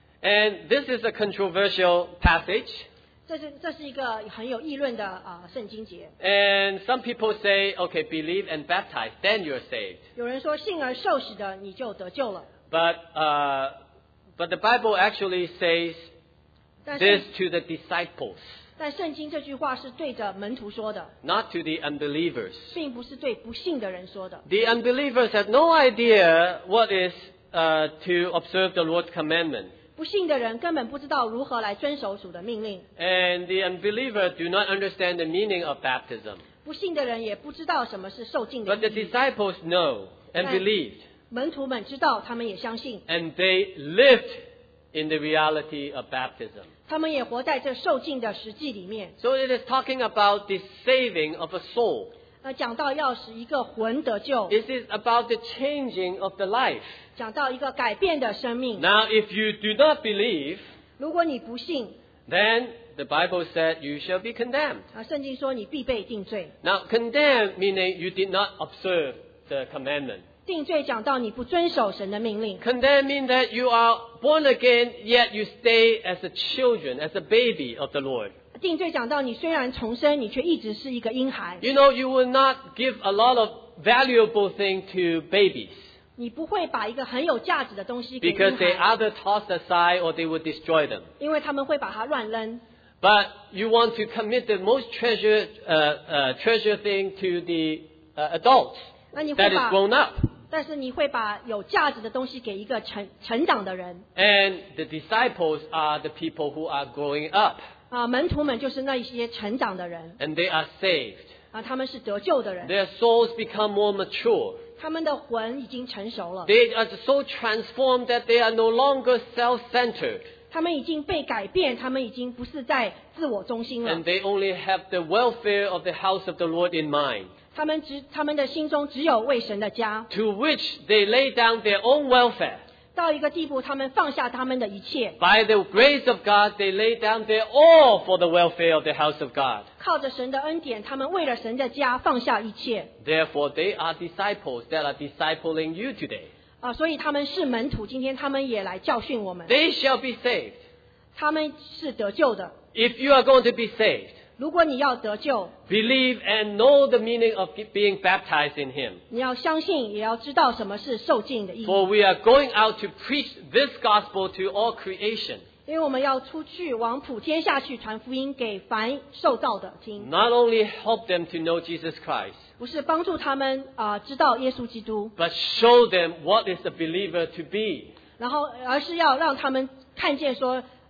And this is a controversial passage. 这是这是一个很有议论的啊、圣经节。 And some people say, okay, believe and baptize, then you're saved. 有人说信而受洗的你就得救了， But, uh, but the Bible actually says 但 this 是 to the disciples, 但圣经这句话是对着门徒说的， not to the unbelievers. 并不是对不信的人说的。 The unbelievers have no idea what is uh, to observe the Lord's commandment. 不信的人根本不知道如何来遵守主的命令， And the unbelievers do not understand the meaning of baptism. 不信的人也不知道什么是受尽的 But the 意义。 disciples know and Right. believed. 门徒们知道，他们也相信， And they lived in the reality of baptism. 他们也活在这受尽的实际里面。 So it is talking about the saving of a soul. 呃，讲到要使一个魂得救， It is about the changing of the life. 讲到一个改变的生命。 Now, if you do not believe, 如果你不信， then the Bible said you shall be condemned. 啊，圣经说你必被定罪。 Now, condemned meaning you did not observe the commandment. 定罪讲到你不遵守神的命令。 Condemned means that you are born again, yet you stay as a children, as a baby of the Lord. 定罪讲到你虽然重生，你却一直是一个婴孩， You know, you will not give a lot of valuable things to babies 你不会把一个很有价值的东西给婴 because they 孩， either toss aside or they will destroy them. 因为他们会把它乱扔。 But you want to commit the most treasured, uh, uh, treasure thing to the uh, adults 那你会 that is 把， grown up. 但是你会把有价值的东西给一个成成长的人。 And the disciples are the people who are growing up 啊，门徒们就是那一些成长的人， and they are saved. 啊，他们是得救的人， Their souls become more mature. 他们的魂已经成熟了， They are so transformed that they are no longer self-centered 他们已经被改变，他们已经不是在自我中心了 and，they only have the welfare of the house of the Lord in mind, 他们只他们的心中只有为神的家， to which they lay down their own welfare. 到一个地步，他们放下他们的一切， By the grace of God, they lay down their all for the welfare of the house of God. 靠着神的恩典，他们为了神的家放下一切 Therefore, they are disciples that are discipling you today. 啊，所以他们是门徒。今天他们也来教训我们， They shall be saved. 他们是得救的。 If you are going to be saved, 如果你要得救， believe and know the meaning of being baptized in Him. 你要相信，也要知道什么是受尽的意义。 For we are going out to preach this gospel to all creation, 因为我们要出去往普天下去传福音给凡受造的听， not only help them to know Jesus Christ, 不是帮助他们啊、知道耶稣基督， but show them what is a believer to be. 然后而是要让他们看见说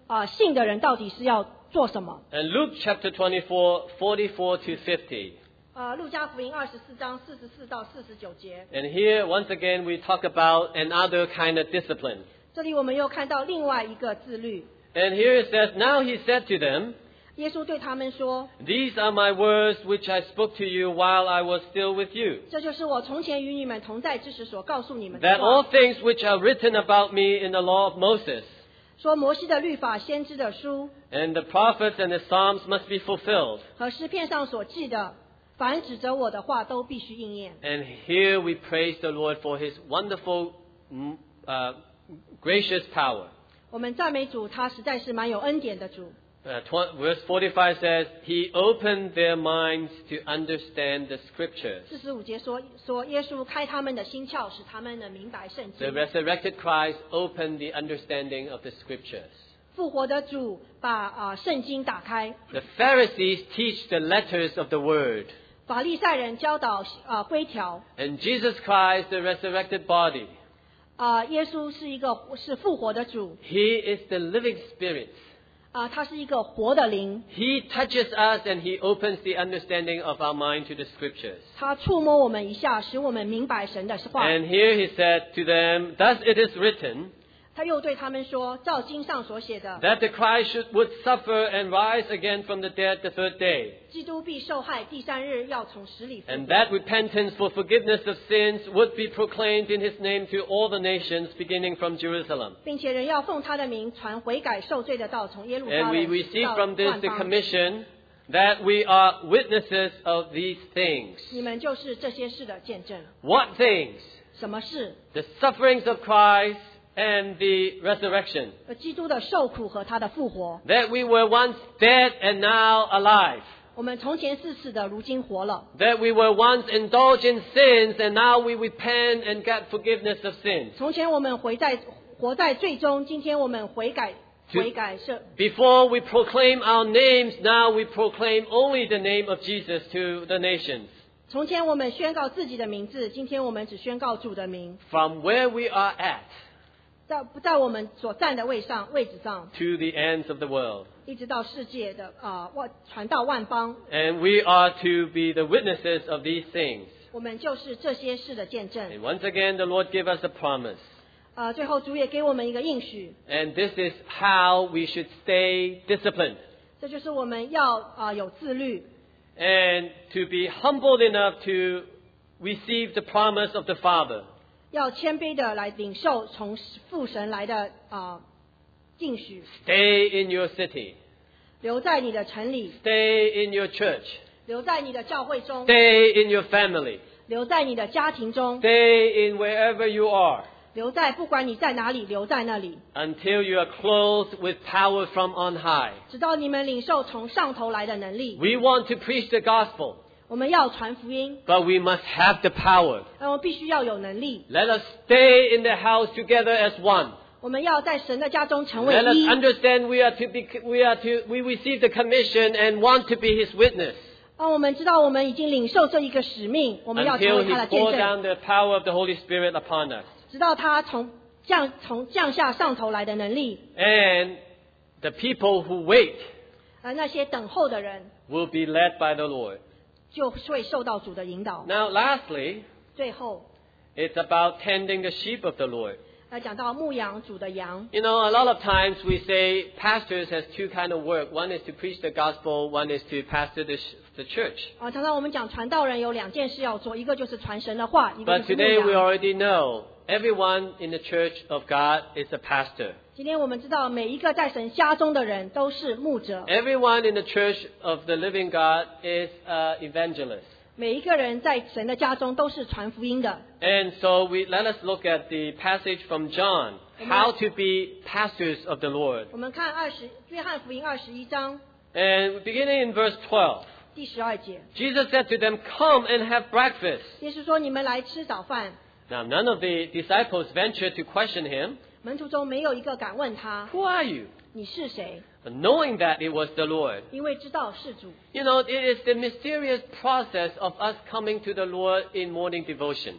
啊、呃、信的人到底是要做什么。 And Luke chapter twenty-four, forty-four to fifty. 呃，路加福音二十四章四十四到四十九节， And here, once again, we talk about another kind of discipline. 这里我们又看到另外一个自律。 And here it says, Now he said to them, 耶稣对他们说 These are my words which I spoke to you while I was still with you, 这就是我从前与你们同在之时所告诉你们的 that all 话， things which are written about me in the law of Moses, 说摩西的律法、先知的书 and the prophets and the Psalms must be fulfilled. 和诗篇上所记的，凡指着我的话都必须应验。 And here we praise the Lord for his wonderful, mm, uh, gracious power. 我们赞美主，他实在是蛮有恩典的主。 Uh, tw- verse forty-five says, He opened their minds to understand the scriptures. 四十五节说说耶稣开他们的心窍，使他们能明白圣 The 经。 resurrected Christ opened the understanding of the scriptures. 复活的主把啊、呃圣经打开， The Pharisees teach the letters of the word. 法利赛人教导啊、呃规条。 And Jesus Christ, the resurrected body, 啊、呃耶稣是一个是复活的主 He is the living spirit. 啊、他是一个活的灵， He touches us and He opens the understanding of our mind to the scriptures. 他触摸我们一下，使我们明白神的话。 And here He said to them, Thus it is written, 他又对他们说：“照经上所写的， that the Christ should, would suffer and rise again from the dead the third day, 基督必受害，第三日要从死里复 and 活。 that repentance for forgiveness of sins would be proclaimed in His name to all the nations, beginning from Jerusalem. 并且人要奉他的名传悔改受罪的道，从耶路撒 And we 冷 receive 到 from this 万 the 邦。 commission that we are witnesses of these things. 你们就是这些事的见证。 What things? 什么事？ The sufferings of Christ and the resurrection. 呃，基督的受苦和他的复活。 That we were once dead and now alive. 我们从前是死的，如今活了。 That we were once indulged in sins and now we repent and get forgiveness of sins. 从前我们活在活在罪中，今天我们悔改， To- 悔改是。 Before we proclaim our names, now we proclaim only the name of Jesus to the nations. 从前我们宣告自己的名字，今天我们只宣告主的名。 From where we are at 在不在我们所站的位上位置上， to the ends of the world. 一直到世界的啊万传到万邦， And we are to be the witnesses of these things. 我们就是这些事的见证。 And once again, the Lord gave us a promise. 呃，最后主也给我们一个应许， And this is how we should stay disciplined. 这就是我们要啊、呃有自律， And to be humbled enough to receive the promise of the Father. 要谦卑的来领受从父神来的啊、呃应许， Stay in your city. 留在你的城里， Stay in your church. 留在你的教会中， Stay in your family. 留在你的家庭中， Stay in wherever you are 留在不管你在哪里，留在那里， until you are clothed with power from on high. 直到你们领受从上头来的能力。 We want to preach the gospel, 我们要传福音， but we must have the power. 那我们必须要有能力。 Let us stay in the house together as one. 我们要在神的家中成为 Let us 一。 understand we are to be, we are to, we receive the commission and want to be His witness 让我们知道我们已经领受这一个使命，我们要成 until 为他的 He 见 pour 证， down the power of the Holy Spirit upon us. 直到他从降从降下上头来的能力， And the people who wait 而那些等候的人 will be led by the Lord. 就会受到主的引导。 Now, lastly, 最后， it's about tending the sheep of the Lord. 要讲到牧养主的羊。 You know, a lot of times we say pastors has two kind of work. One is to preach the gospel. One is to pastor the, sh- the church. 啊，常常我们讲传道人有两件事要做，一个就是传神的话，一个 But 就是牧 today we 羊。 already know everyone in the church of God is a pastor. 今天我们知道，每一个在神家中的人都是牧者， Everyone in the church of the living God is an evangelist. 每一个人在神的家中都是传福音的。 And so we let us look at the passage from John, how to be pastors of the Lord. 我们看二十约翰福音二十一章 And beginning in verse twelve, 第十二节， Jesus said to them, "Come and have breakfast." 耶稣说：“你们来吃早饭。 Now none of the disciples ventured to question him. ” 门徒中没有一个敢问他 "Who are you?" 你是谁， Knowing that it was the Lord. 因为知道是主。 You know, it is the mysterious process of us coming to the Lord in morning devotion.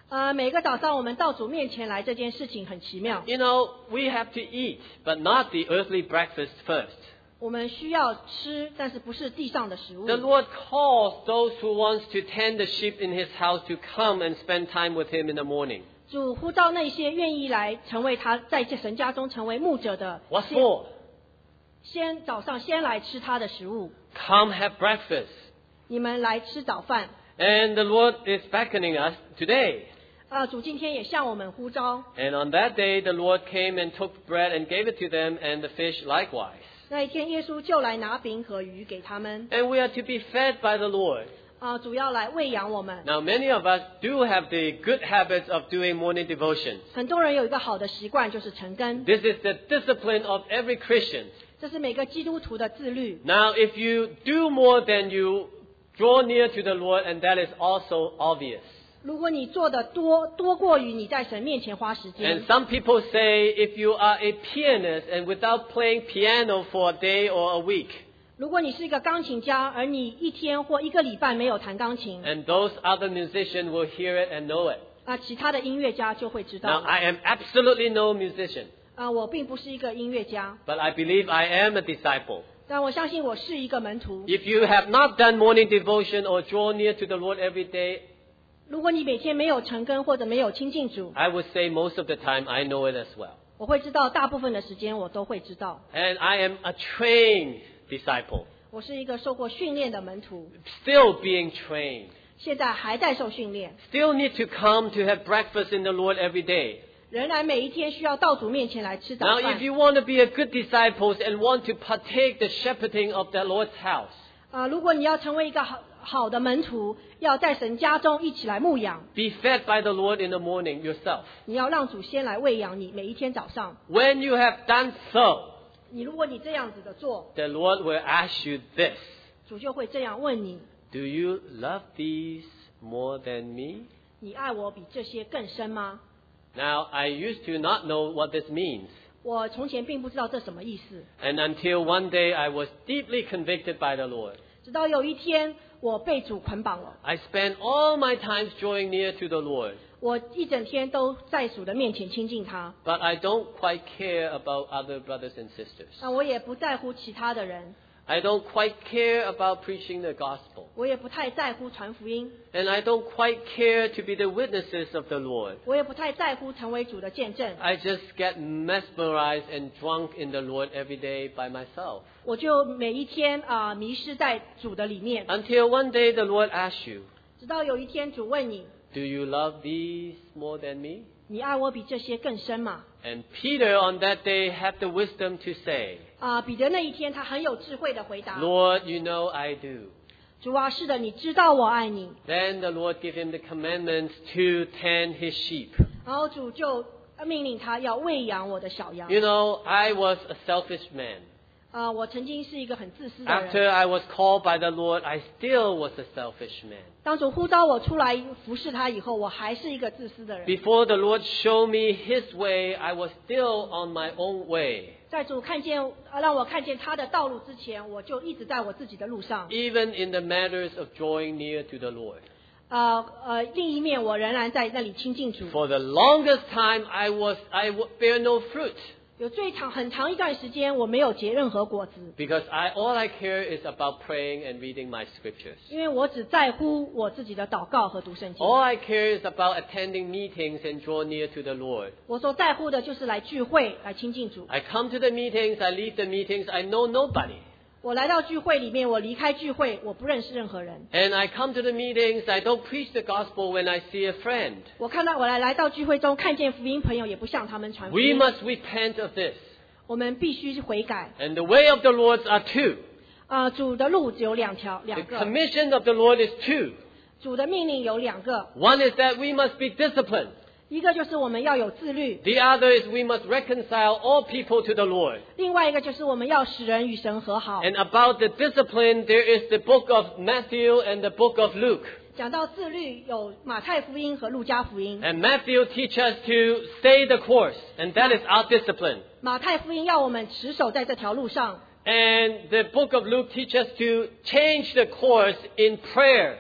呃，每个早上我们到主面前来，这件事情很奇妙。 You know, we have to eat, but not the earthly breakfast first. 我们需要吃，但是不是地上的食物。 The Lord calls those who wants to tend the sheep in His house to come and spend time with Him in the morning. 主呼召那些愿意来成为他在神家中成为牧者的， What 先 for? 先早上先来吃他的食物， Come have breakfast. 你们来吃早饭。 And the Lord is beckoning us today. 啊，主今天也向我们呼召。 And on that day, the Lord came and took bread and gave it to them, and the fish likewise. 那一天，耶稣就来拿饼和鱼给他们。 And we are to be fed by the Lord. 啊，主要来喂养我们。 Now, many of us do have the good habits of doing morning devotions. 很多人有一个好的习惯，就是晨更， This is the discipline of every Christian. 这是每个基督徒的自律。 Now, if you do more than you draw near to the Lord, and that is also obvious. 如果你做的多多过于你在神面前花时 And 间， some people say if you are a pianist and without playing piano for a day or a week, 如果你是一个钢琴家，而你一天或一个礼拜没有弹钢琴， and those other musicians will hear it and know it. 啊，其他的音乐家就会知 Now, 道。 I am absolutely no musician, 啊，我并不是一个音乐家， but I believe I am a disciple. 但我相信我是一个门徒。 If you have not done morning devotion or draw near to the Lord every day, 如果你每天没有晨更或者没有亲近主， I would say most of the time I know it as well. 我会知道大部分的时间我都会知道。 And I am a trained disciple, 我是一个受过训练的门徒， still being trained, 现在还在受训练， still need to come to have breakfast in the Lord every day. 仍然每一天需要到主面前来吃早 Now, 饭 if。you want to be a good disciple and want to partake the shepherding of the Lord's house, 啊，如果你要成为一个好好的门徒，要在神家中一起来牧养， be fed by the Lord in the morning yourself. 你要让主先来喂养你，每一天早上。 When you have done so, 你如果你这样子的做， the Lord will ask you this: 主就会这样问你： Do you love these more than me? 你爱我比这些更深吗？ Now, I used to not know what this means. 我从前并不知道这什么意思， And until one day I was deeply convicted by the Lord. 直到有一天我被主捆绑了， I spent all my times drawing near to the Lord, 我一整天都在主的面前亲近他， but I don't quite care about other brothers and sisters. 那我也不在乎其他的人， I don't quite care about preaching the gospel. 我也不太在乎传福音， And I don't quite care to be the witnesses of the Lord. 我也不太在乎成为主的见证， I just get mesmerized and drunk in the Lord every day by myself. 我就每一天啊、迷失在主的里面， Until one day the Lord asks you, 直到有一天主问你： Do you love these more than me? 你爱我比这些更深吗？ And Peter on that day had the wisdom to say, 啊、彼得那一天他很有智慧的回答： Lord, you know I do. 主啊，是的，你知道我爱你。 Then the Lord gave him the commandments to tend his sheep. 然后主就命令他要喂养我的小羊。 You know, I was a selfish man. 啊、我曾经是一个很自私的 After 人。 I was called by the Lord, I still was a selfish man. 当主呼召我出来服侍他以后，我还是一个自私的人。 Before the Lord showed me his way, I was still on my own way. 在主看见呃让我看见他的道路之前，我就一直在我自己的路上。 Even in the matters of drawing near to the Lord. 呃呃，另一面我仍然在那里亲近主。 For the longest time, I was I would bear no fruit 有最长很长一段时间，我没有结任何果子， because I all I care is about praying and reading my scriptures. 因为我只在乎我自己的祷告和读圣经。 All I care is about attending meetings and draw near to the Lord. 我所在乎的就是来聚会，来亲近主。 I come to the meetings, I leave the meetings, I know nobody. 我来到聚会里面，我离开聚会，我不认识任何人。 And I come to the meetings, I don't preach the gospel when I see a friend. 我看到我来来到聚会中，看见福音朋友，也不向他们传福 We 音。 must repent of this. 我们必须悔改。 And the way of the Lord are two. 啊、主的路只有两条， The 两个。 commission of the Lord is two. 主的命令有两个， One is that we must be disciplined. 一个就是我们要有自律， The other is we must reconcile all people to the Lord. 另外一个就是我们要使人与神和好。 And about the discipline, there is the book of Matthew and the book of Luke. 讲到自律，有马太福音和路加福音。 And Matthew teaches us to stay the course, and that is our discipline. 马太福音要我们持守在这条路上， And the book of Luke teaches us to change the course in prayer.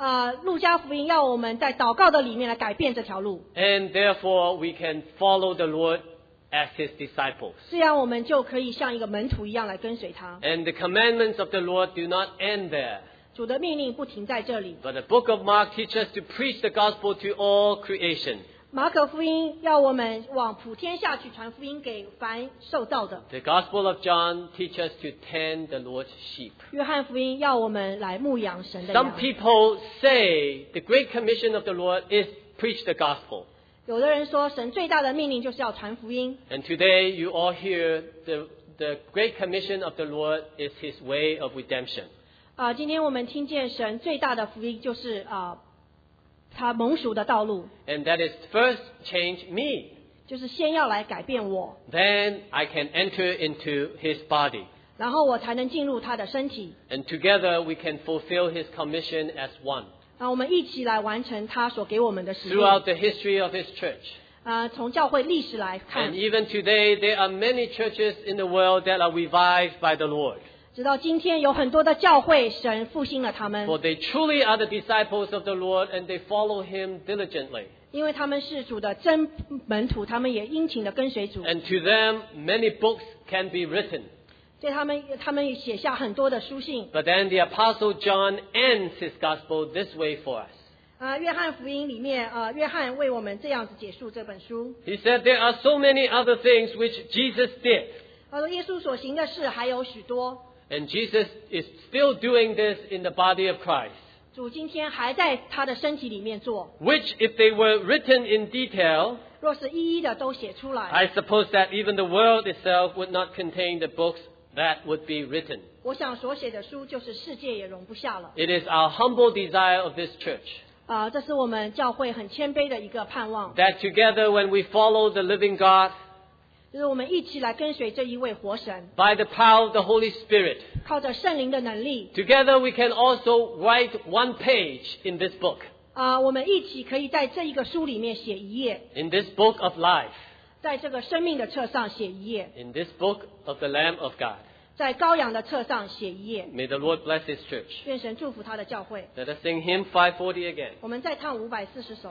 啊、路加福音要我们在祷告的里面来改变这条路， And therefore we can follow the Lord as His disciples. 这样我们就可以像一个门徒一样来跟随他。 And the commandments of the Lord do not end there. 主的命令不停在这里。 But the book of Mark teaches us to preach the gospel to all creation. 马可福音要我们往普天下去传福音给凡受造的。 The gospel of John teaches us to tend the Lord's sheep. 约翰福音要我们来牧养神的 Some 羊。 people say the great commission of the Lord is preach the gospel. 有的人说，神最大的命令就是要传福音。 And today you all hear the, the great commission of the Lord is His way of redemption. 啊、今天我们听见神最大的福音就是啊、他蒙赎的道路， And that is first change me. 就是先要来改变我， Then I can enter into His body. 然后我才能进入他的身体。 And together we can fulfill His commission as one. 啊，我们一起来完成他所给我们的使命。 Throughout the history of His church. 啊，从教会历史来看 And，even today there are many churches in the world that are revived by the Lord. 直到今天有很多的教会，神复兴了他们， For they truly are the disciples of the Lord and they follow Him diligently. 因为他们是主的真门徒，他们也殷勤的跟随主， And to them many books can be written. 所以他们他们写下很多的书信。 But then the Apostle John ends his gospel this way for us. 啊，约翰福音里面，呃，约翰为我们这样子解述这本书。 He said there are so many other things which Jesus did. 他说，耶稣所行的事还有许多， And Jesus is still doing this in the body of Christ. 主今天还在他的身体里面做。 Which, if they were written in detail, 若是一一的都写出来， I suppose that even the world itself would not contain the books that would be written. 我想所写的书就是世界也容不下了。 It is our humble desire of this church 啊、这是我们教会很谦卑的一个盼望， that together when we follow the living God 就是我们一起来跟随这一位活神， by the power of the Holy Spirit, 靠着圣灵的能力， together we can also write one page in this book, 啊、我们一起可以在这一个书里面写一页， in this book of life, 在这个生命的册上写一页， in this book of the Lamb of God. 在羔羊的册上写一页。 May the Lord bless His church. 愿神祝福他的教会。 Let us sing hymn five forty again. 我们再唱五百四十首。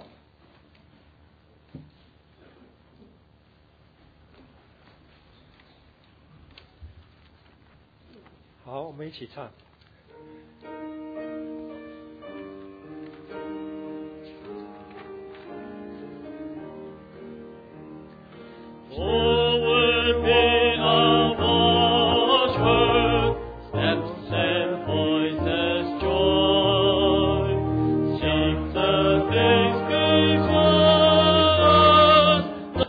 好，我们一起唱。